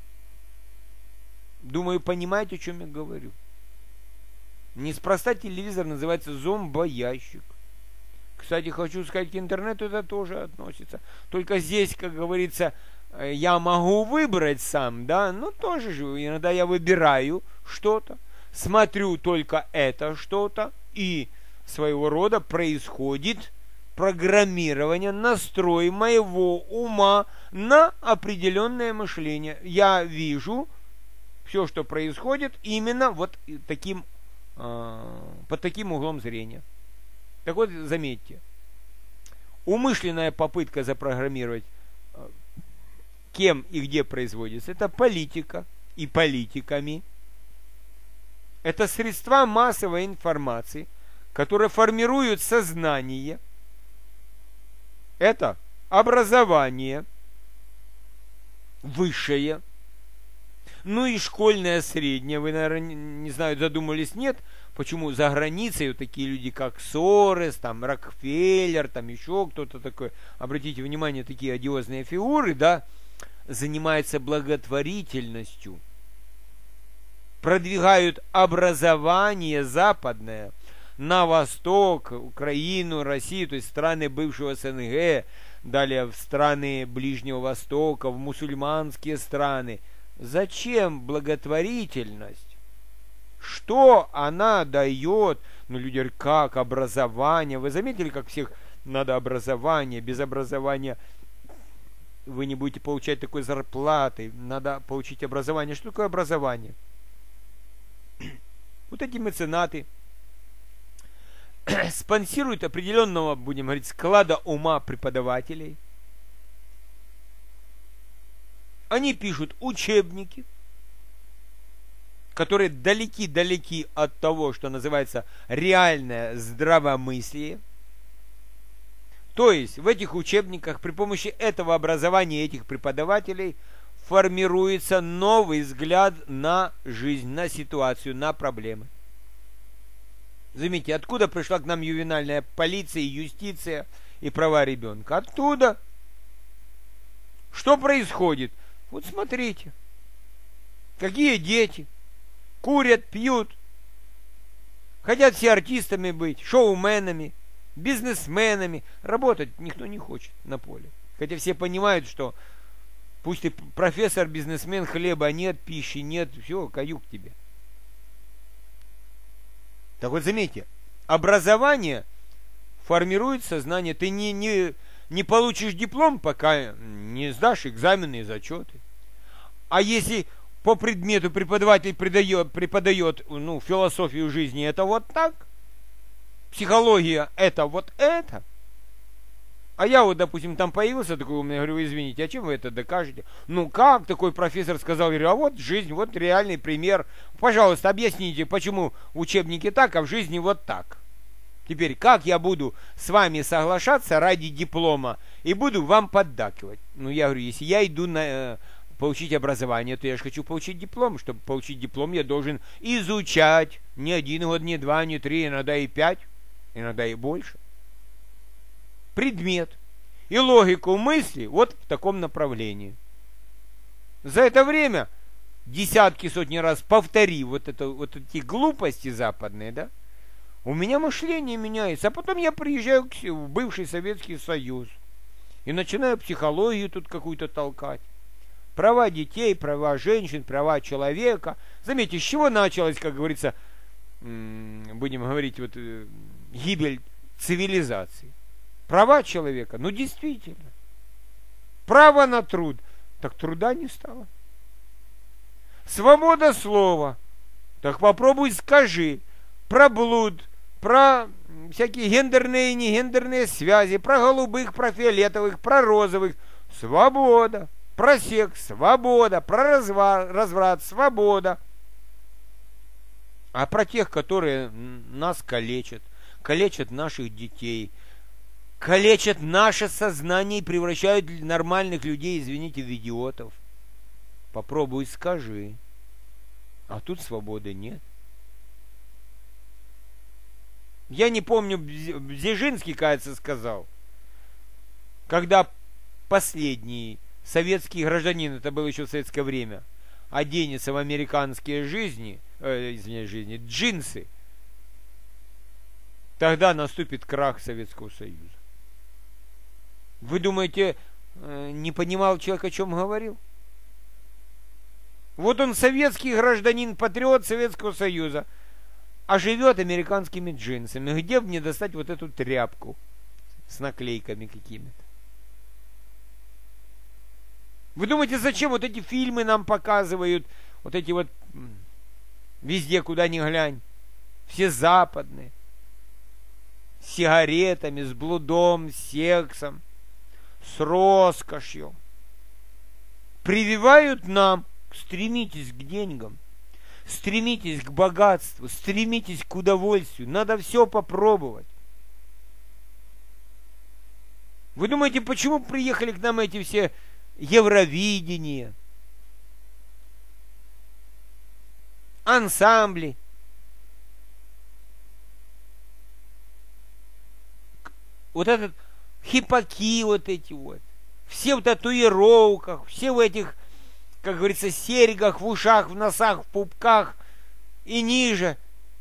думаю, понимаете, о чем я говорю. Неспроста телевизор называется зомбоящик. Кстати, хочу сказать, к интернету это тоже относится. Только здесь, как говорится, я могу выбрать сам, да, ну тоже же, иногда я выбираю что-то, смотрю только это что-то, и своего рода происходит программирование, настрой моего ума на определенное мышление. Я вижу все, что происходит, именно вот таким, э, под таким углом зрения. Так вот, заметьте, умышленная попытка запрограммировать, э, кем и где производится, это политика и политиками. Это средства массовой информации, которые формируют сознание. Это образование высшее, ну и школьное среднее. Вы, наверное, не знаю, задумались, нет, почему за границей вот такие люди, как Сорес, там, Рокфеллер, там еще кто-то такой, обратите внимание, такие одиозные фигуры, да, занимаются благотворительностью, продвигают образование западное на восток, Украину, Россию, то есть страны бывшего СНГ, далее в страны Ближнего Востока, в мусульманские страны. Зачем благотворительность? Что она дает? Ну, люди говорят, как образование? Вы заметили, как всех надо образование? Без образования вы не будете получать такой зарплаты. Надо получить образование. Что такое образование? Вот эти меценаты спонсируют определенного, будем говорить, склада ума преподавателей. Они пишут учебники, которые далеки-далеки от того, что называется реальное здравомыслие. То есть в этих учебниках при помощи этого образования этих преподавателей формируется новый взгляд на жизнь, на ситуацию, на проблемы. Заметьте, откуда пришла к нам ювенальная полиция, юстиция и права ребенка? Оттуда. Что происходит? Вот смотрите. Какие дети. Курят, пьют. Хотят все артистами быть, шоуменами, бизнесменами. Работать никто не хочет на поле. Хотя все понимают, что пусть ты профессор, бизнесмен, хлеба нет, пищи нет, все, каюк тебе. Так вот, заметьте, образование формирует сознание. Ты не, не, не получишь диплом, пока не сдашь экзамены и зачеты. А если по предмету преподаватель преподает, преподает ну, философию жизни, это вот так, психология это вот это, а я вот, допустим, там появился такой умный, говорю, извините, а чем вы это докажете? Ну как, такой профессор сказал, я говорю, а вот жизнь, вот реальный пример. Пожалуйста, объясните, почему в учебнике так, а в жизни вот так. Теперь, как я буду с вами соглашаться ради диплома и буду вам поддакивать? Ну, я говорю, если я иду на, э, получить образование, то я же хочу получить диплом. Чтобы получить диплом, я должен изучать не один год, не два, не три, иногда и пять, иногда и больше. Предмет и логику мысли вот в таком направлении. За это время десятки, сотни раз повтори вот, это, вот эти глупости западные, да, у меня мышление меняется. А потом я приезжаю в бывший Советский Союз и начинаю психологию тут какую-то толкать. Права детей, права женщин, права человека. Заметьте, с чего началась, как говорится, будем говорить, вот гибель цивилизации? Права человека, ну действительно. Право на труд, так труда не стало. Свобода слова, так попробуй скажи. Про блуд, про всякие гендерные и негендерные связи, про голубых, про фиолетовых, про розовых. Свобода. Про секс, свобода. Про разврат, разврат, свобода. А про тех, которые нас калечат, калечат наших детей, калечат наше сознание и превращают нормальных людей, извините, в идиотов. Попробуй скажи. А тут свободы нет. Я не помню, Бзежинский, кажется, сказал, когда последний советский гражданин, это было еще в советское время, оденется в американские жизни, э, извиняюсь, жизни, джинсы, тогда наступит крах Советского Союза. Вы думаете, не понимал человек, о чем говорил? Вот он советский гражданин, патриот Советского Союза, а живет американскими джинсами. Где мне достать вот эту тряпку с наклейками какими-то? Вы думаете, зачем вот эти фильмы нам показывают, вот эти вот везде, куда ни глянь, все западные, с сигаретами, с блудом, с сексом, с роскошью. Прививают нам, стремитесь к деньгам, стремитесь к богатству, стремитесь к удовольствию. Надо все попробовать. Вы думаете, почему приехали к нам эти все Евровидения, ансамбли, вот этот хипаки вот эти вот, все в татуировках, все в этих, как говорится, серьгах, в ушах, в носах, в пупках и ниже.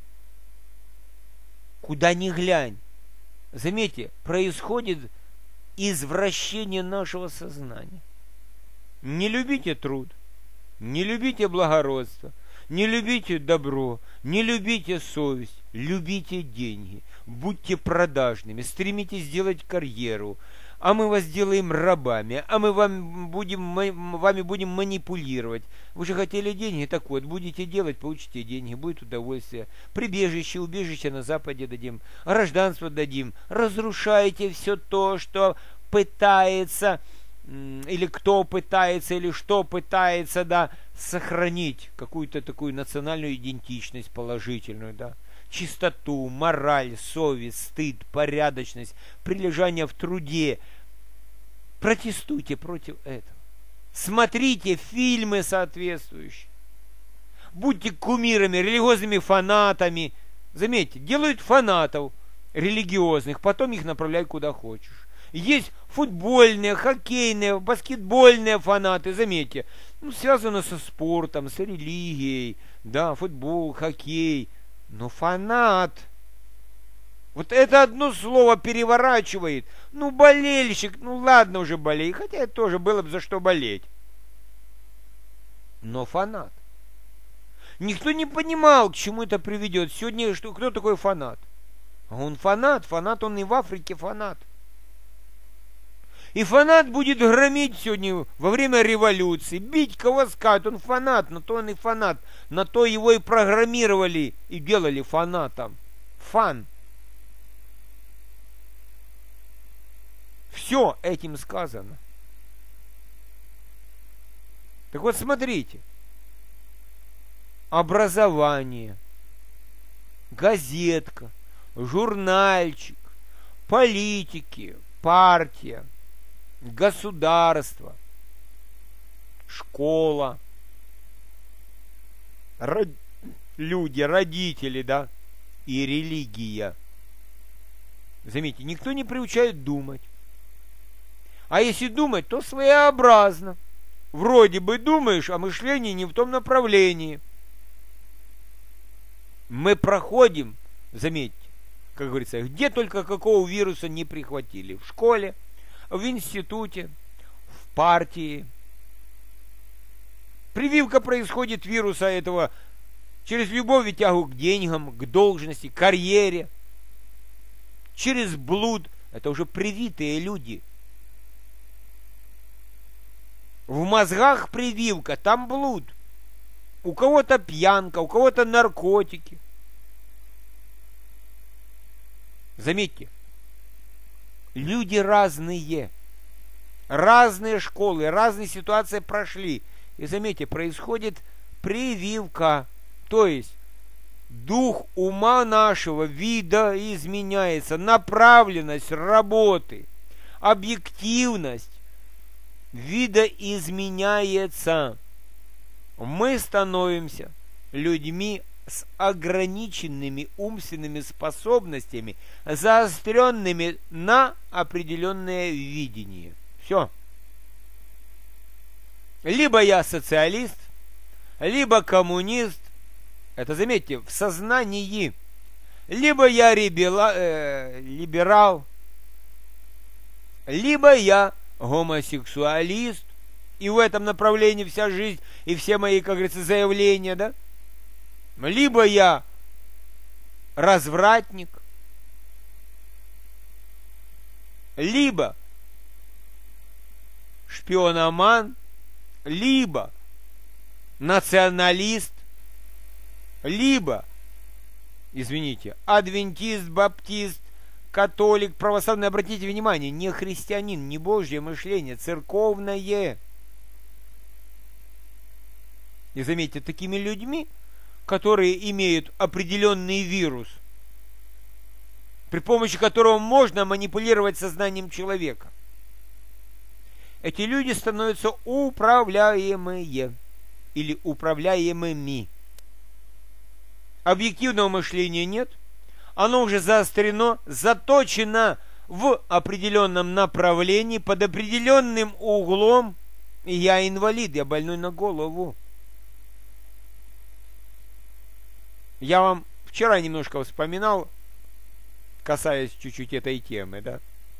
Куда ни глянь. Заметьте, происходит извращение нашего сознания. Не любите труд, не любите благородство, не любите добро, не любите совесть, любите деньги, будьте продажными, стремитесь сделать карьеру, а мы вас сделаем рабами, а мы вам будем, мы вами будем манипулировать. Вы же хотели деньги, так вот, будете делать, получите деньги, будет удовольствие. Прибежище, убежище на Западе дадим, гражданство дадим. Разрушайте все то, что пытается, или кто пытается, или что пытается, да, сохранить какую-то такую национальную идентичность положительную, да. Чистоту, мораль, совесть, стыд, порядочность, прилежание в труде. Протестуйте против этого. Смотрите фильмы соответствующие. Будьте кумирами, религиозными фанатами. Заметьте, делают фанатов религиозных, потом их направляют куда хочешь. Есть футбольные, хоккейные, баскетбольные фанаты, заметьте, ну, связано со спортом, с религией, да, футбол, хоккей. Но фанат, вот это одно слово переворачивает. Ну, болельщик, ну ладно уже болей, хотя это тоже было бы за что болеть. Но фанат. Никто не понимал, к чему это приведет. Сегодня что, кто такой фанат? А он фанат, фанат, он и в Африке фанат. И фанат будет громить сегодня во время революции, бить кого скажет, он фанат, на то он и фанат, на то его и программировали и делали фанатом. Фан. Все этим сказано. Так вот, смотрите. Образование, газетка, журнальчик, политики, партия, государство, школа, род... люди, родители, да, и религия. Заметьте, никто не приучает думать. А если думать, то своеобразно. Вроде бы думаешь, а мышление не в том направлении. Мы проходим, заметьте, как говорится, где только какого вируса не прихватили. В школе, в институте, в партии. Прививка происходит вируса этого через любовь и тягу к деньгам, к должности, к карьере. Через блуд. Это уже привитые люди. В мозгах прививка, там блуд. У кого-то пьянка, у кого-то наркотики. Заметьте, люди разные. Разные школы, разные ситуации прошли. И заметьте, происходит прививка. То есть, дух ума нашего вида изменяется. Направленность работы, объективность вида изменяется. Мы становимся людьми с ограниченными умственными способностями, заостренными на определенное видение. Все. Либо я социалист, либо коммунист. Это, заметьте, в сознании. Либо я ребела, э, либерал, либо я гомосексуалист. И в этом направлении вся жизнь и все мои, как говорится, заявления, да? Либо я развратник, либо шпиономан, либо националист, либо, извините, адвентист, баптист, католик, православный. Обратите внимание, не христианин, не божье мышление, церковное. И заметьте, такими людьми, которые имеют определенный вирус, при помощи которого можно манипулировать сознанием человека, эти люди становятся управляемые или управляемыми. Объективного мышления нет, оно уже заострено, заточено в определенном направлении, под определенным углом. И я инвалид, я больной на голову. Я вам вчера немножко вспоминал, касаясь чуть-чуть этой темы, да.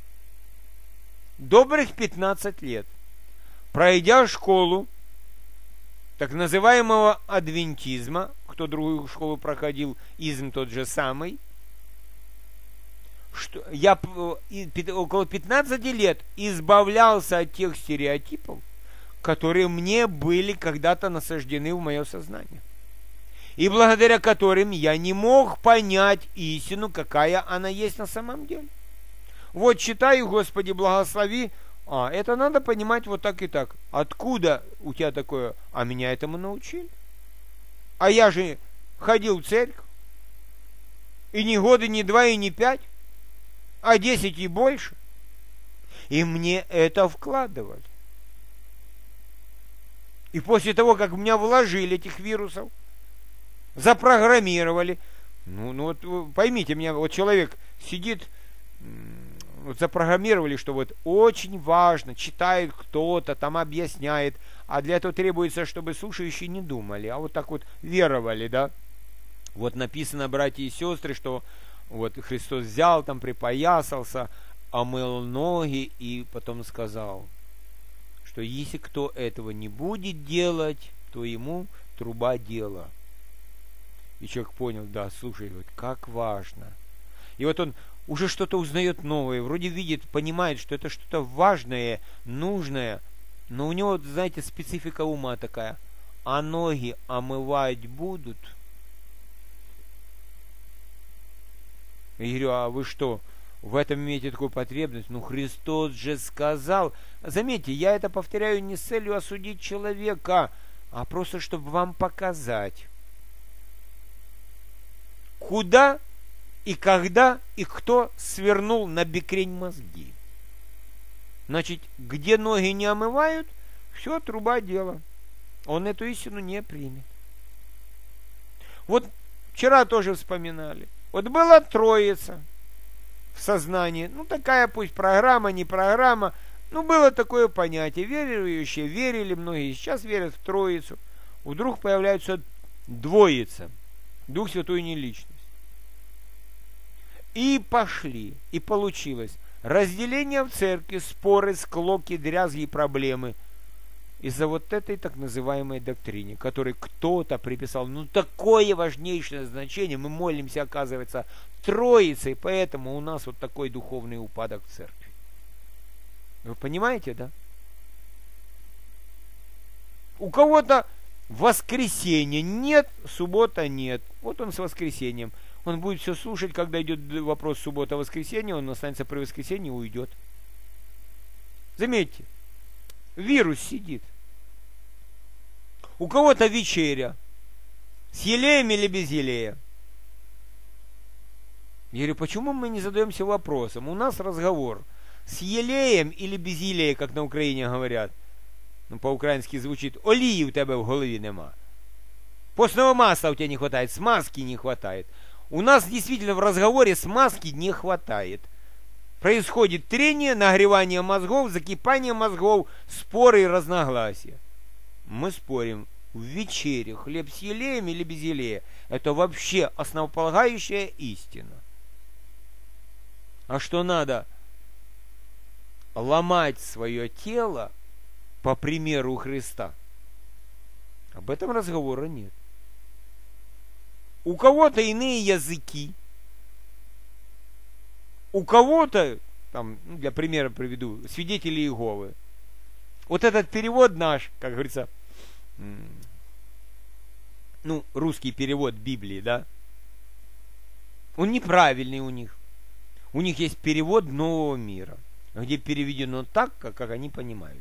Добрых пятнадцать лет, пройдя школу так называемого адвентизма, кто другую школу проходил, изм тот же самый, что я около пятнадцати лет избавлялся от тех стереотипов, которые мне были когда-то насаждены в мое сознание, и благодаря которым я не мог понять истину, какая она есть на самом деле. Вот читаю, Господи, благослови, а это надо понимать вот так и так. Откуда у тебя такое? А меня этому научили. А я же ходил в церковь, и не года, не два, и не пять, а десять и больше. И мне это вкладывали. И после того, как в меня вложили этих вирусов, запрограммировали, ну, ну вот поймите меня, вот человек сидит, вот запрограммировали, что вот очень важно, читает кто-то, там объясняет, а для этого требуется, чтобы слушающие не думали, а вот так вот веровали, да. Вот написано, братья и сестры, что вот Христос взял там, припоясался, омыл ноги и потом сказал, что если кто этого не будет делать, то ему труба дела. И человек понял, да, слушай, вот как важно. И вот он уже что-то узнает новое, вроде видит, понимает, что это что-то важное, нужное, но у него, знаете, специфика ума такая. А ноги омывать будут? Я говорю, а вы что, в этом имеете такую потребность? Ну, Христос же сказал. Заметьте, я это повторяю не с целью осудить человека, а просто, чтобы вам показать, куда и когда и кто свернул на бекрень мозги. Значит, где ноги не омывают, все, труба дело. Он эту истину не примет. Вот вчера тоже вспоминали. Вот была Троица в сознании. Ну, такая пусть программа, не программа. Ну, было такое понятие. Верующие верили, многие сейчас верят в Троицу. Вдруг появляется Двоица. Дух Святой не личность. И пошли. И получилось. Разделение в церкви, споры, склоки, дрязги и проблемы. Из-за вот этой так называемой доктрине, которой кто-то приписал, ну, такое важнейшее значение, мы молимся, оказывается, Троицей, поэтому у нас вот такой духовный упадок в церкви. Вы понимаете, да? У кого-то воскресенье нет, суббота нет. Вот он с воскресеньем. Он будет все слушать, когда идет вопрос суббота-воскресенье, он останется при воскресенье и уйдет. Заметьте, вирус сидит. У кого-то вечеря. С елеем или без елея? Я говорю, почему мы не задаемся вопросом? У нас разговор. С елеем или без елея, как на Украине говорят. Ну, по-украински звучит, олії у тебе в голові нема. Постного масла у тебя не хватает, смазки не хватает. У нас действительно в разговоре смазки не хватает. Происходит трение, нагревание мозгов, закипание мозгов, споры и разногласия. Мы спорим, в вечере хлеб с елеем или без елея. Это вообще основополагающая истина. А что надо ломать свое тело по примеру Христа, об этом разговора нет. У кого-то иные языки, у кого-то, там, для примера приведу, свидетели Иеговы. Вот этот перевод наш, как говорится, ну, русский перевод Библии, да, он неправильный у них. У них есть перевод Нового мира, где переведено так, как, как они понимают.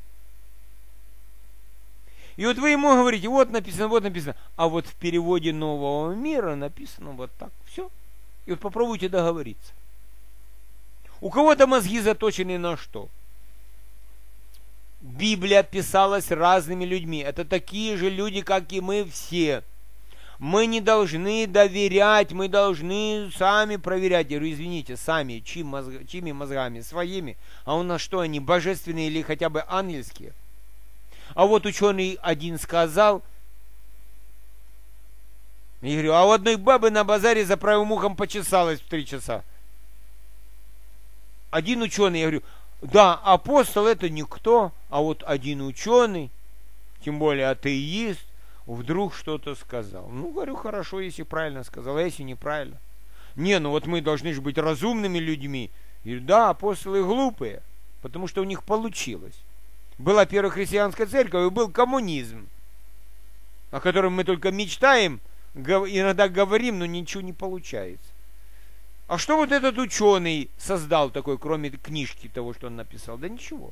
И вот вы ему говорите, вот написано, вот написано, а вот в переводе Нового мира написано вот так. Все. И вот попробуйте договориться. У кого-то мозги заточены на что? Библия писалась разными людьми. Это такие же люди, как и мы все. Мы не должны доверять, мы должны сами проверять. Я говорю, извините, сами, чьим мозг, чьими мозгами? Своими. А у нас что, они божественные или хотя бы ангельские? А вот ученый один сказал, я говорю, а у одной бабы на базаре за правым ухом почесалась в три часа. Один ученый, я говорю, да, апостол это никто, а вот один ученый, тем более атеист, вдруг что-то сказал. Ну, говорю, хорошо, если правильно сказал, а если неправильно? Не, ну вот мы должны же быть разумными людьми. Я говорю, да, апостолы глупые, потому что у них получилось. Была первая христианская церковь и был коммунизм, о котором мы только мечтаем, иногда говорим, но ничего не получается. А что вот этот ученый создал такой, кроме книжки того, что он написал? Да ничего.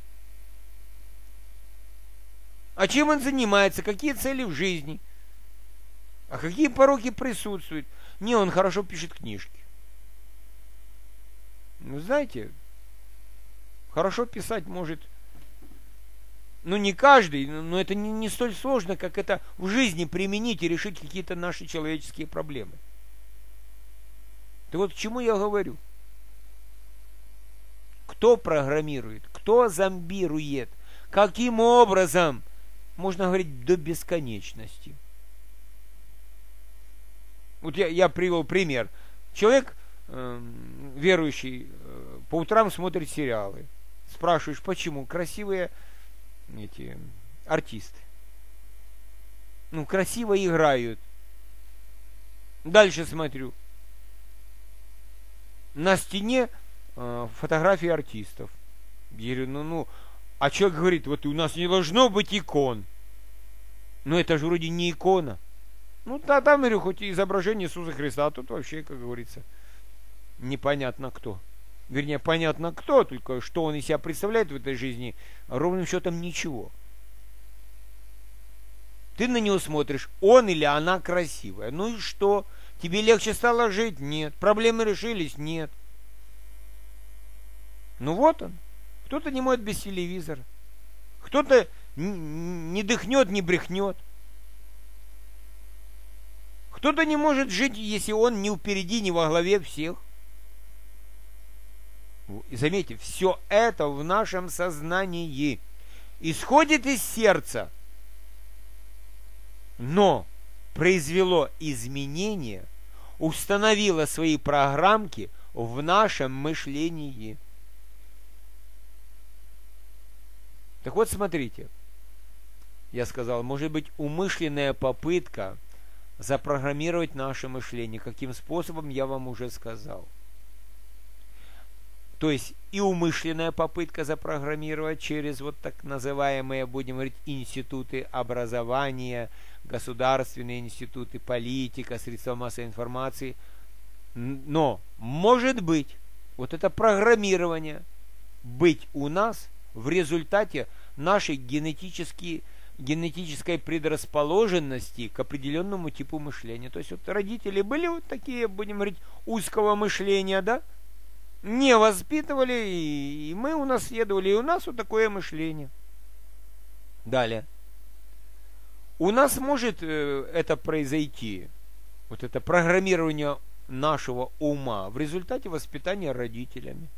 А чем он занимается? Какие цели в жизни? А какие пороки присутствуют? Не, он хорошо пишет книжки. Ну, знаете, хорошо писать может, ну, не каждый, но это не, не столь сложно, как это в жизни применить и решить какие-то наши человеческие проблемы. Так вот, к чему я говорю? Кто программирует? Кто зомбирует? Каким образом? Можно говорить до бесконечности. Вот я, я привел пример. Человек, э, верующий, э, по утрам смотрит сериалы. Спрашиваешь, почему? Красивые эти артисты. Ну, красиво играют. Дальше смотрю. На стене э, фотографии артистов. Я говорю, ну, ну, а человек говорит, вот у нас не должно быть икон. Но это же вроде не икона. Ну, да, там, говорю, хоть и изображение Иисуса Христа, а тут вообще, как говорится, непонятно кто. Вернее, понятно кто, только что он из себя представляет в этой жизни, ровным счетом ничего. Ты на него смотришь, он или она красивая. Ну и что? Тебе легче стало жить? Нет. Проблемы решились? Нет. Ну вот он. Кто-то не может без телевизора. Кто-то не дыхнет, не брехнет. Кто-то не может жить, если он не впереди, не во главе всех. И заметьте, все это в нашем сознании исходит из сердца, но произвело изменения, установило свои программки в нашем мышлении. Так вот, смотрите, я сказал, может быть умышленная попытка запрограммировать наше мышление. Каким способом, я вам уже сказал. То есть и умышленная попытка запрограммировать через вот так называемые, будем говорить, институты образования, государственные институты, политика, средства массовой информации. Но может быть вот это программирование быть у нас в результате нашей генетической, генетической предрасположенности к определенному типу мышления. То есть вот родители были вот такие, будем говорить, узкого мышления, да? Не воспитывали, и мы унаследовали, и у нас вот такое мышление. Далее. У нас может э, это произойти, вот это программирование нашего ума в результате воспитания родителями.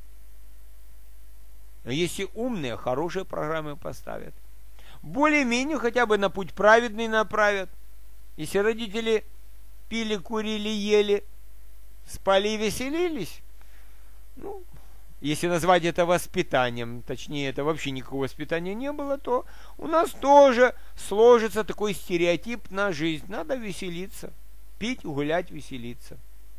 Если умные, хорошие программы поставят. Более-менее хотя бы на путь праведный направят. Если родители пили, курили, ели, спали и веселились, ну, если назвать это воспитанием, точнее, это вообще никакого воспитания не было, то у нас тоже сложится такой стереотип на жизнь. Надо веселиться, пить, гулять, веселиться.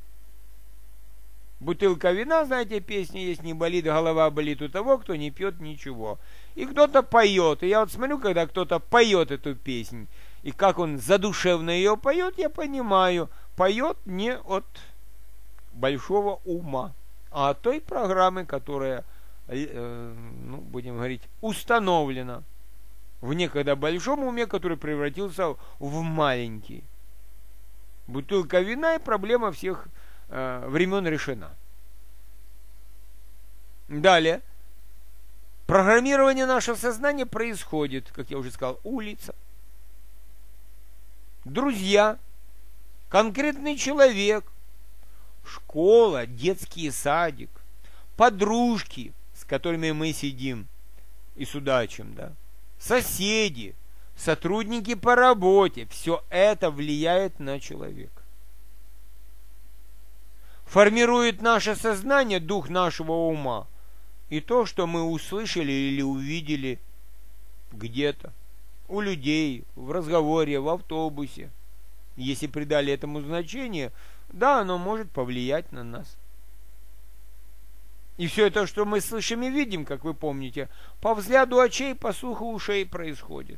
Бутылка вина, знаете, песня есть, не болит, голова болит у того, кто не пьет ничего. И кто-то поет. И я вот смотрю, когда кто-то поет эту песню, и как он задушевно ее поет, я понимаю, поет не от большого ума, а от той программы, которая, э, ну, будем говорить, установлена в некогда большом уме, который превратился в маленький. Бутылка вина, и проблема всех э, времен решена. Далее. Программирование нашего сознания происходит, как я уже сказал, улица, друзья, конкретный человек, школа, детский садик, подружки, с которыми мы сидим и судачим, да, соседи, сотрудники по работе. Все это влияет на человека. Формирует наше сознание, дух нашего ума. И то, что мы услышали или увидели где-то, у людей, в разговоре, в автобусе, если придали этому значение, да, оно может повлиять на нас. И все это, что мы слышим и видим, как вы помните, по взгляду очей, по слуху ушей происходит.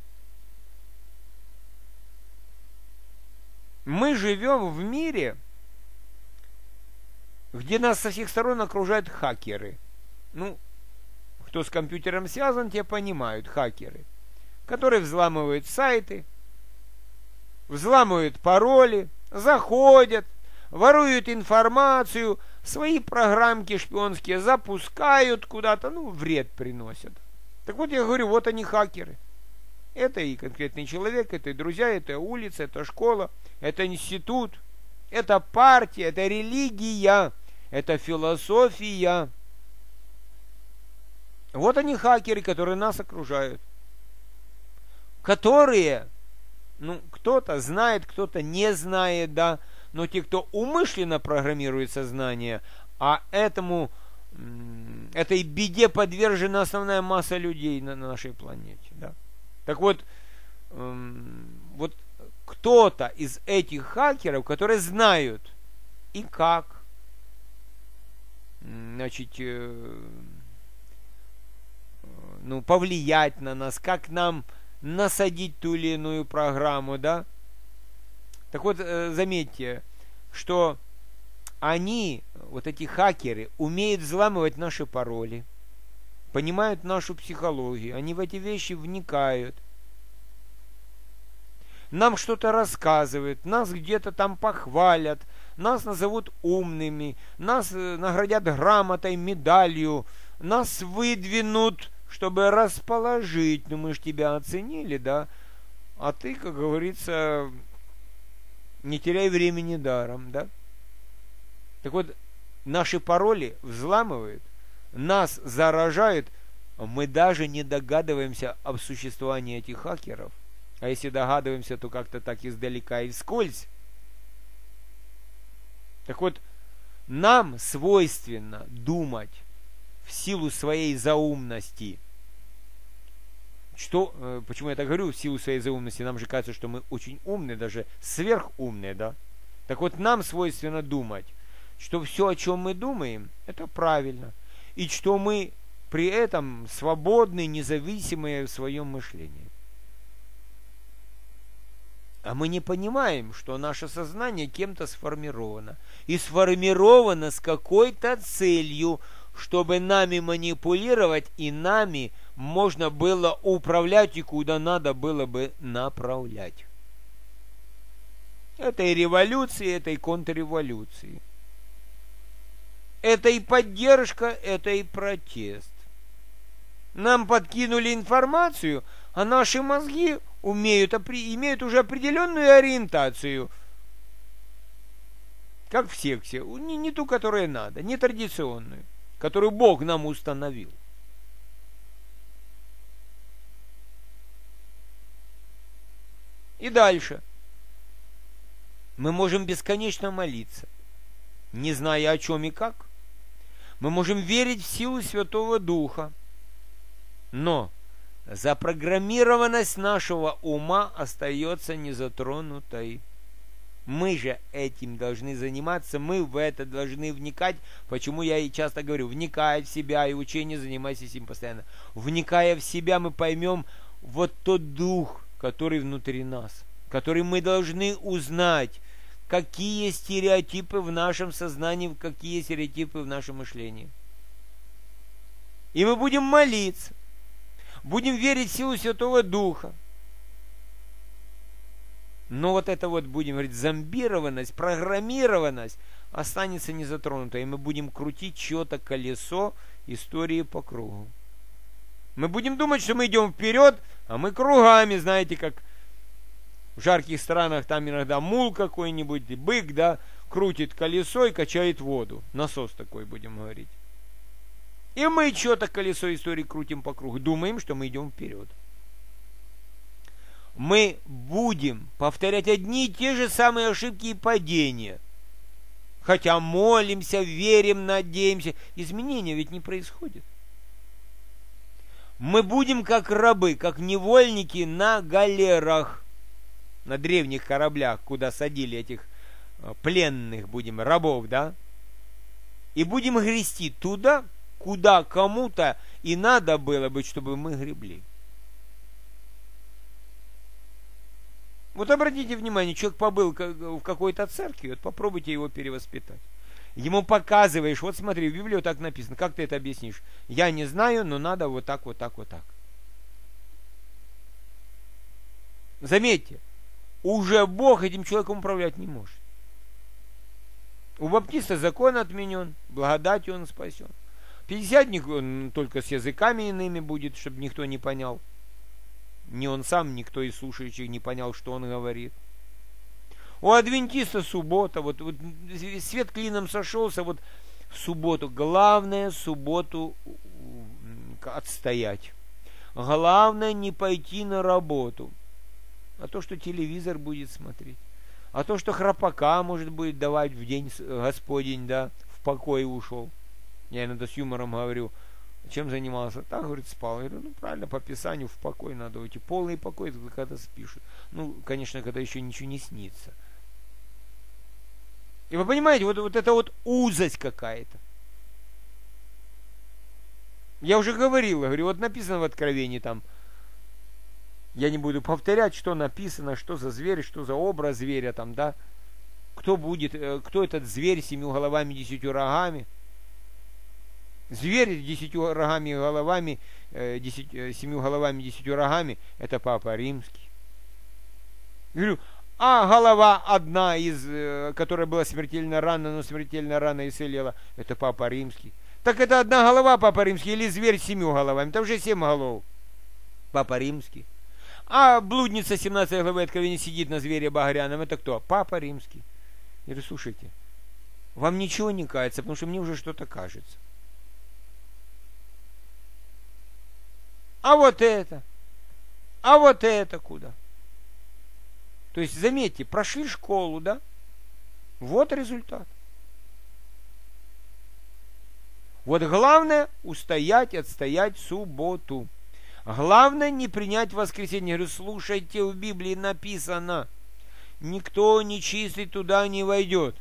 Мы живем в мире, где нас со всех сторон окружают хакеры. Ну, кто с компьютером связан, те понимают, хакеры, которые взламывают сайты, взламывают пароли, заходят, воруют информацию, свои программки шпионские запускают куда-то, ну, вред приносят. Так вот, я говорю, вот они хакеры. Это и конкретный человек, это и друзья, это улица, это школа, это институт, это партия, это религия, это философия. Вот они хакеры, которые нас окружают. Которые, ну, кто-то знает, кто-то не знает, да, но те, кто умышленно программирует сознание, а этому, этой беде подвержена основная масса людей на нашей планете, да. Так вот, вот кто-то из этих хакеров, которые знают и как, значит, ну, повлиять на нас, как нам насадить ту или иную программу, да. Так вот, заметьте, что они, вот эти хакеры, умеют взламывать наши пароли, понимают нашу психологию, они в эти вещи вникают, нам что-то рассказывают, нас где-то там похвалят, нас назовут умными, нас наградят грамотой, медалью, нас выдвинут, чтобы расположить. Ну, мы же тебя оценили, да? А ты, как говорится, не теряй времени даром, да? Так вот, наши пароли взламывают, нас заражают, мы даже не догадываемся об существовании этих хакеров. А если догадываемся, то как-то так издалека и вскользь. Так вот, нам свойственно думать в силу своей заумности. Что, почему я так говорю, в силу своей заумности? Нам же кажется, что мы очень умные, даже сверхумные, да? Так вот, нам свойственно думать, что все, о чем мы думаем, это правильно. И что мы при этом свободны, независимые в своем мышлении. А мы не понимаем, что наше сознание кем-то сформировано. И сформировано с какой-то целью, чтобы нами манипулировать и нами можно было управлять и куда надо было бы направлять. Это и революции, это и контрреволюции. Это и поддержка, это и протест. Нам подкинули информацию, а наши мозги умеют, имеют уже определенную ориентацию. Как в секте. Не, не ту, которая надо, не традиционную, которую Бог нам установил. И дальше. Мы можем бесконечно молиться, не зная о чем и как. Мы можем верить в силу Святого Духа. Но запрограммированность нашего ума остается незатронутой. Мы же этим должны заниматься, мы в это должны вникать. Почему я и часто говорю, вникая в себя и учение, занимайся этим постоянно. Вникая в себя, мы поймем вот тот дух, который внутри нас, который мы должны узнать, какие стереотипы в нашем сознании, какие стереотипы в нашем мышлении. И мы будем молиться, будем верить в силу Святого Духа. Но вот это вот, будем говорить, зомбированность, программированность останется незатронутой. И мы будем крутить чье-то колесо истории по кругу. Мы будем думать, что мы идем вперед, а мы кругами, знаете, как в жарких странах там иногда мул какой-нибудь, бык, да, крутит колесо и качает воду. Насос такой, будем говорить. И мы что-то колесо истории крутим по кругу. Думаем, что мы идем вперед. Мы будем повторять одни и те же самые ошибки и падения. Хотя молимся, верим, надеемся. Изменения ведь не происходит. Мы будем как рабы, как невольники на галерах, на древних кораблях, куда садили этих пленных, будем, рабов, да? И будем грести туда, куда кому-то и надо было бы, чтобы мы гребли. Вот обратите внимание, человек побыл в какой-то церкви, вот попробуйте его перевоспитать. Ему показываешь, вот смотри, в Библии вот так написано, как ты это объяснишь? Я не знаю, но надо вот так, вот так, вот так. Заметьте, уже Бог этим человеком управлять не может. У баптиста закон отменен, благодатью он спасен. Пятидесятник он только с языками иными будет, чтобы никто не понял. Ни он сам, никто из слушающих не понял, что он говорит. У адвентиста суббота, вот, вот свет клином сошелся, вот в субботу. Главное субботу отстоять. Главное не пойти на работу. А то, что телевизор будет смотреть. А то, что храпака может будет давать в день Господень, да, в покой ушел. Я иногда с юмором говорю, Чем занимался? Так, говорит, спал. Я говорю, ну правильно, по Писанию в покой надо уйти. Полный покой, это когда спишь. Ну, конечно, когда еще ничего не снится. И вы понимаете, вот, вот это вот узость какая-то. Я уже говорил, говорю, вот написано в Откровении там, я не буду повторять, что написано, что за зверь, что за образ зверя там, да. Кто будет, кто этот зверь с семью головами, десятью рогами. Зверь с десятью рогами и головами, десять, семью головами, десятью рогами, это Папа Римский. Говорю, а голова одна из, которая была смертельно ранена, но смертельно рано исцелела, это Папа Римский. Так это одна голова Папа Римский или зверь с семью головами? Там уже семь голов. Папа Римский. А блудница семнадцатой главы Откровения сидит на звере багряном. Это кто? Папа Римский. Я говорю, слушайте, вам ничего не кается, потому что мне уже что-то кажется. А вот это? А вот это куда? То есть, заметьте, прошли школу, да? Вот результат. Вот главное устоять, отстоять субботу. Главное не принять воскресенье. Я говорю, слушайте, в Библии написано, никто нечистый туда не войдет.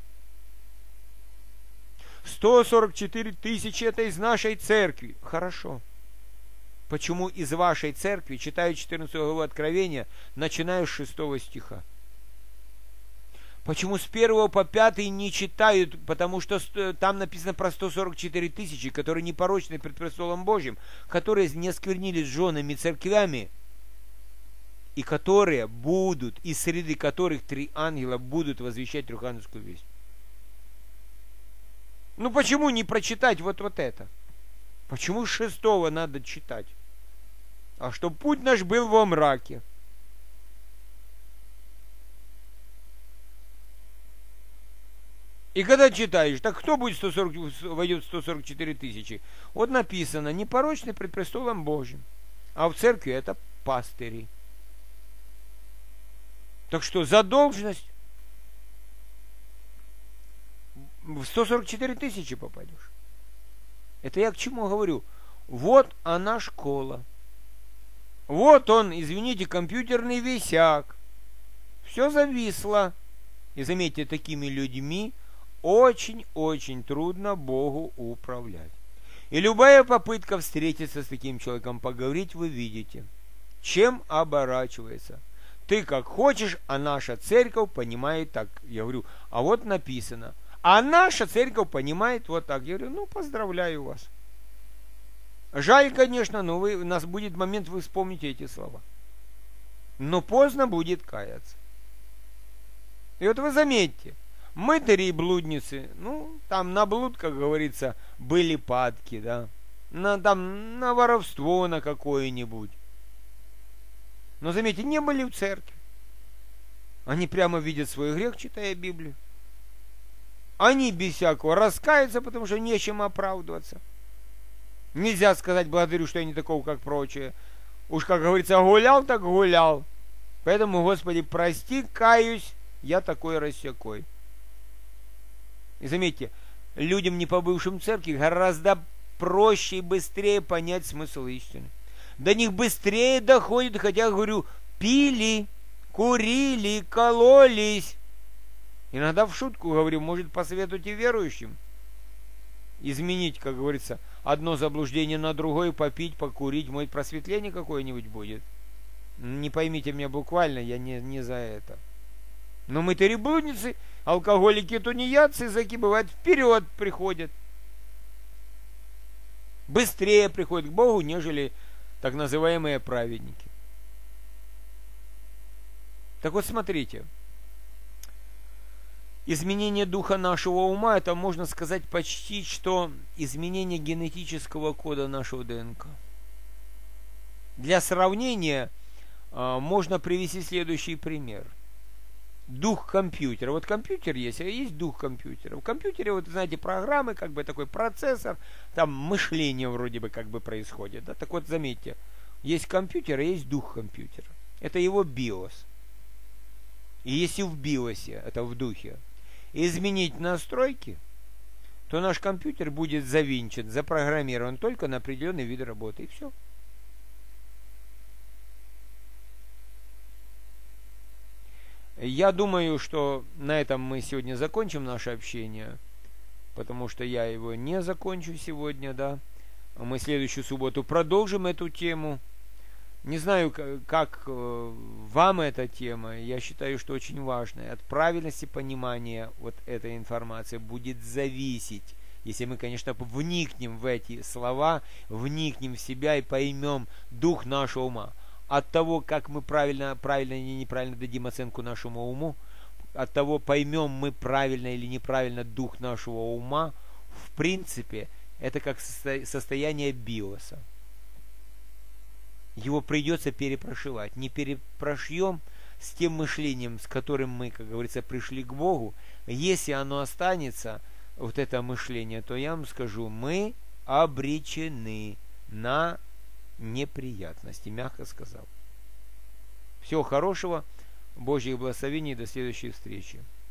сто сорок четыре тысячи это из нашей церкви. Хорошо. Почему из вашей церкви, читаю четырнадцатую главу Откровения, начиная с шестого стиха? Почему с первого по пятый не читают? Потому что там написано про сто сорок четыре тысячи, которые непорочны пред престолом Божьим, которые не осквернились женами церквями, и которые будут, из среды которых три ангела будут возвещать Рухановскую весть. Ну почему не прочитать вот, вот это? Почему с шестого надо читать? А что путь наш был во мраке. И когда читаешь, так кто будет сто сорок, войдет в сто сорок четыре тысячи? Вот написано, непорочный пред престолом Божьим. А в церкви это пастыри. Так что за должность в сто сорок четыре тысячи попадешь. Это я к чему говорю? Вот она школа. Вот он, извините, компьютерный висяк. Все зависло. И заметьте, такими людьми очень-очень трудно Богу управлять. И любая попытка встретиться с таким человеком, поговорить, вы видите, чем оборачивается. Ты как хочешь, а наша церковь понимает так. Я говорю, а вот написано. А наша церковь понимает вот так. Я говорю, ну, поздравляю вас. Жаль, конечно, но вы, у нас будет момент, вы вспомните эти слова. Но поздно будет каяться. И вот вы заметьте, мытари и блудницы, ну, там на блуд, как говорится, были падки, да, на, там, на воровство на какое-нибудь. Но, заметьте, не были в церкви. Они прямо видят свой грех, читая Библию. Они без всякого раскаются, потому что нечем оправдываться. Нельзя сказать, благодарю, что я не такого, как прочие. Уж, как говорится, гулял, так гулял. Поэтому, Господи, прости, каюсь, я такой-рассякой. И заметьте, людям, не побывшим в церкви, гораздо проще и быстрее понять смысл истины. До них быстрее доходит, хотя, говорю, пили, курили, кололись. Иногда в шутку говорю, может, посоветуйте верующим изменить, как говорится, одно заблуждение на другое, попить, покурить, может, просветление какое-нибудь будет. Не поймите меня буквально, я не, не за это. Но мытари, блудницы, алкоголики, тунеядцы, языки, бывает, вперед приходят. Быстрее приходят к Богу, нежели так называемые праведники. Так вот, смотрите. Изменение духа нашего ума, это можно сказать почти, что изменение генетического кода нашего ДНК. Для сравнения э, можно привести следующий пример. Дух компьютера. Вот компьютер есть, а есть дух компьютера. В компьютере, вот знаете, программы, как бы такой процессор, там мышление вроде бы как бы происходит. Да? Так вот, заметьте, есть компьютер, а есть дух компьютера. Это его биос. И если в биосе, это в духе, изменить настройки, то наш компьютер будет завинчен, запрограммирован только на определенный вид работы. И все. Я думаю, что на этом мы сегодня закончим наше общение, потому что я его не закончу сегодня, да. Мы в следующую субботу продолжим эту тему. Не знаю, как вам эта тема, я считаю, что очень важная. От правильности понимания вот этой информации будет зависеть, если мы, конечно, вникнем в эти слова, вникнем в себя и поймем дух нашего ума. От того, как мы правильно, правильно или неправильно дадим оценку нашему уму, от того, поймем мы правильно или неправильно дух нашего ума, в принципе, это как состояние биоса. Его придется перепрошивать. Не перепрошьем с тем мышлением, с которым мы, как говорится, пришли к Богу. Если оно останется, вот это мышление, то я вам скажу, мы обречены на неприятности, мягко сказал. Всего хорошего, Божьих благословений, до следующей встречи.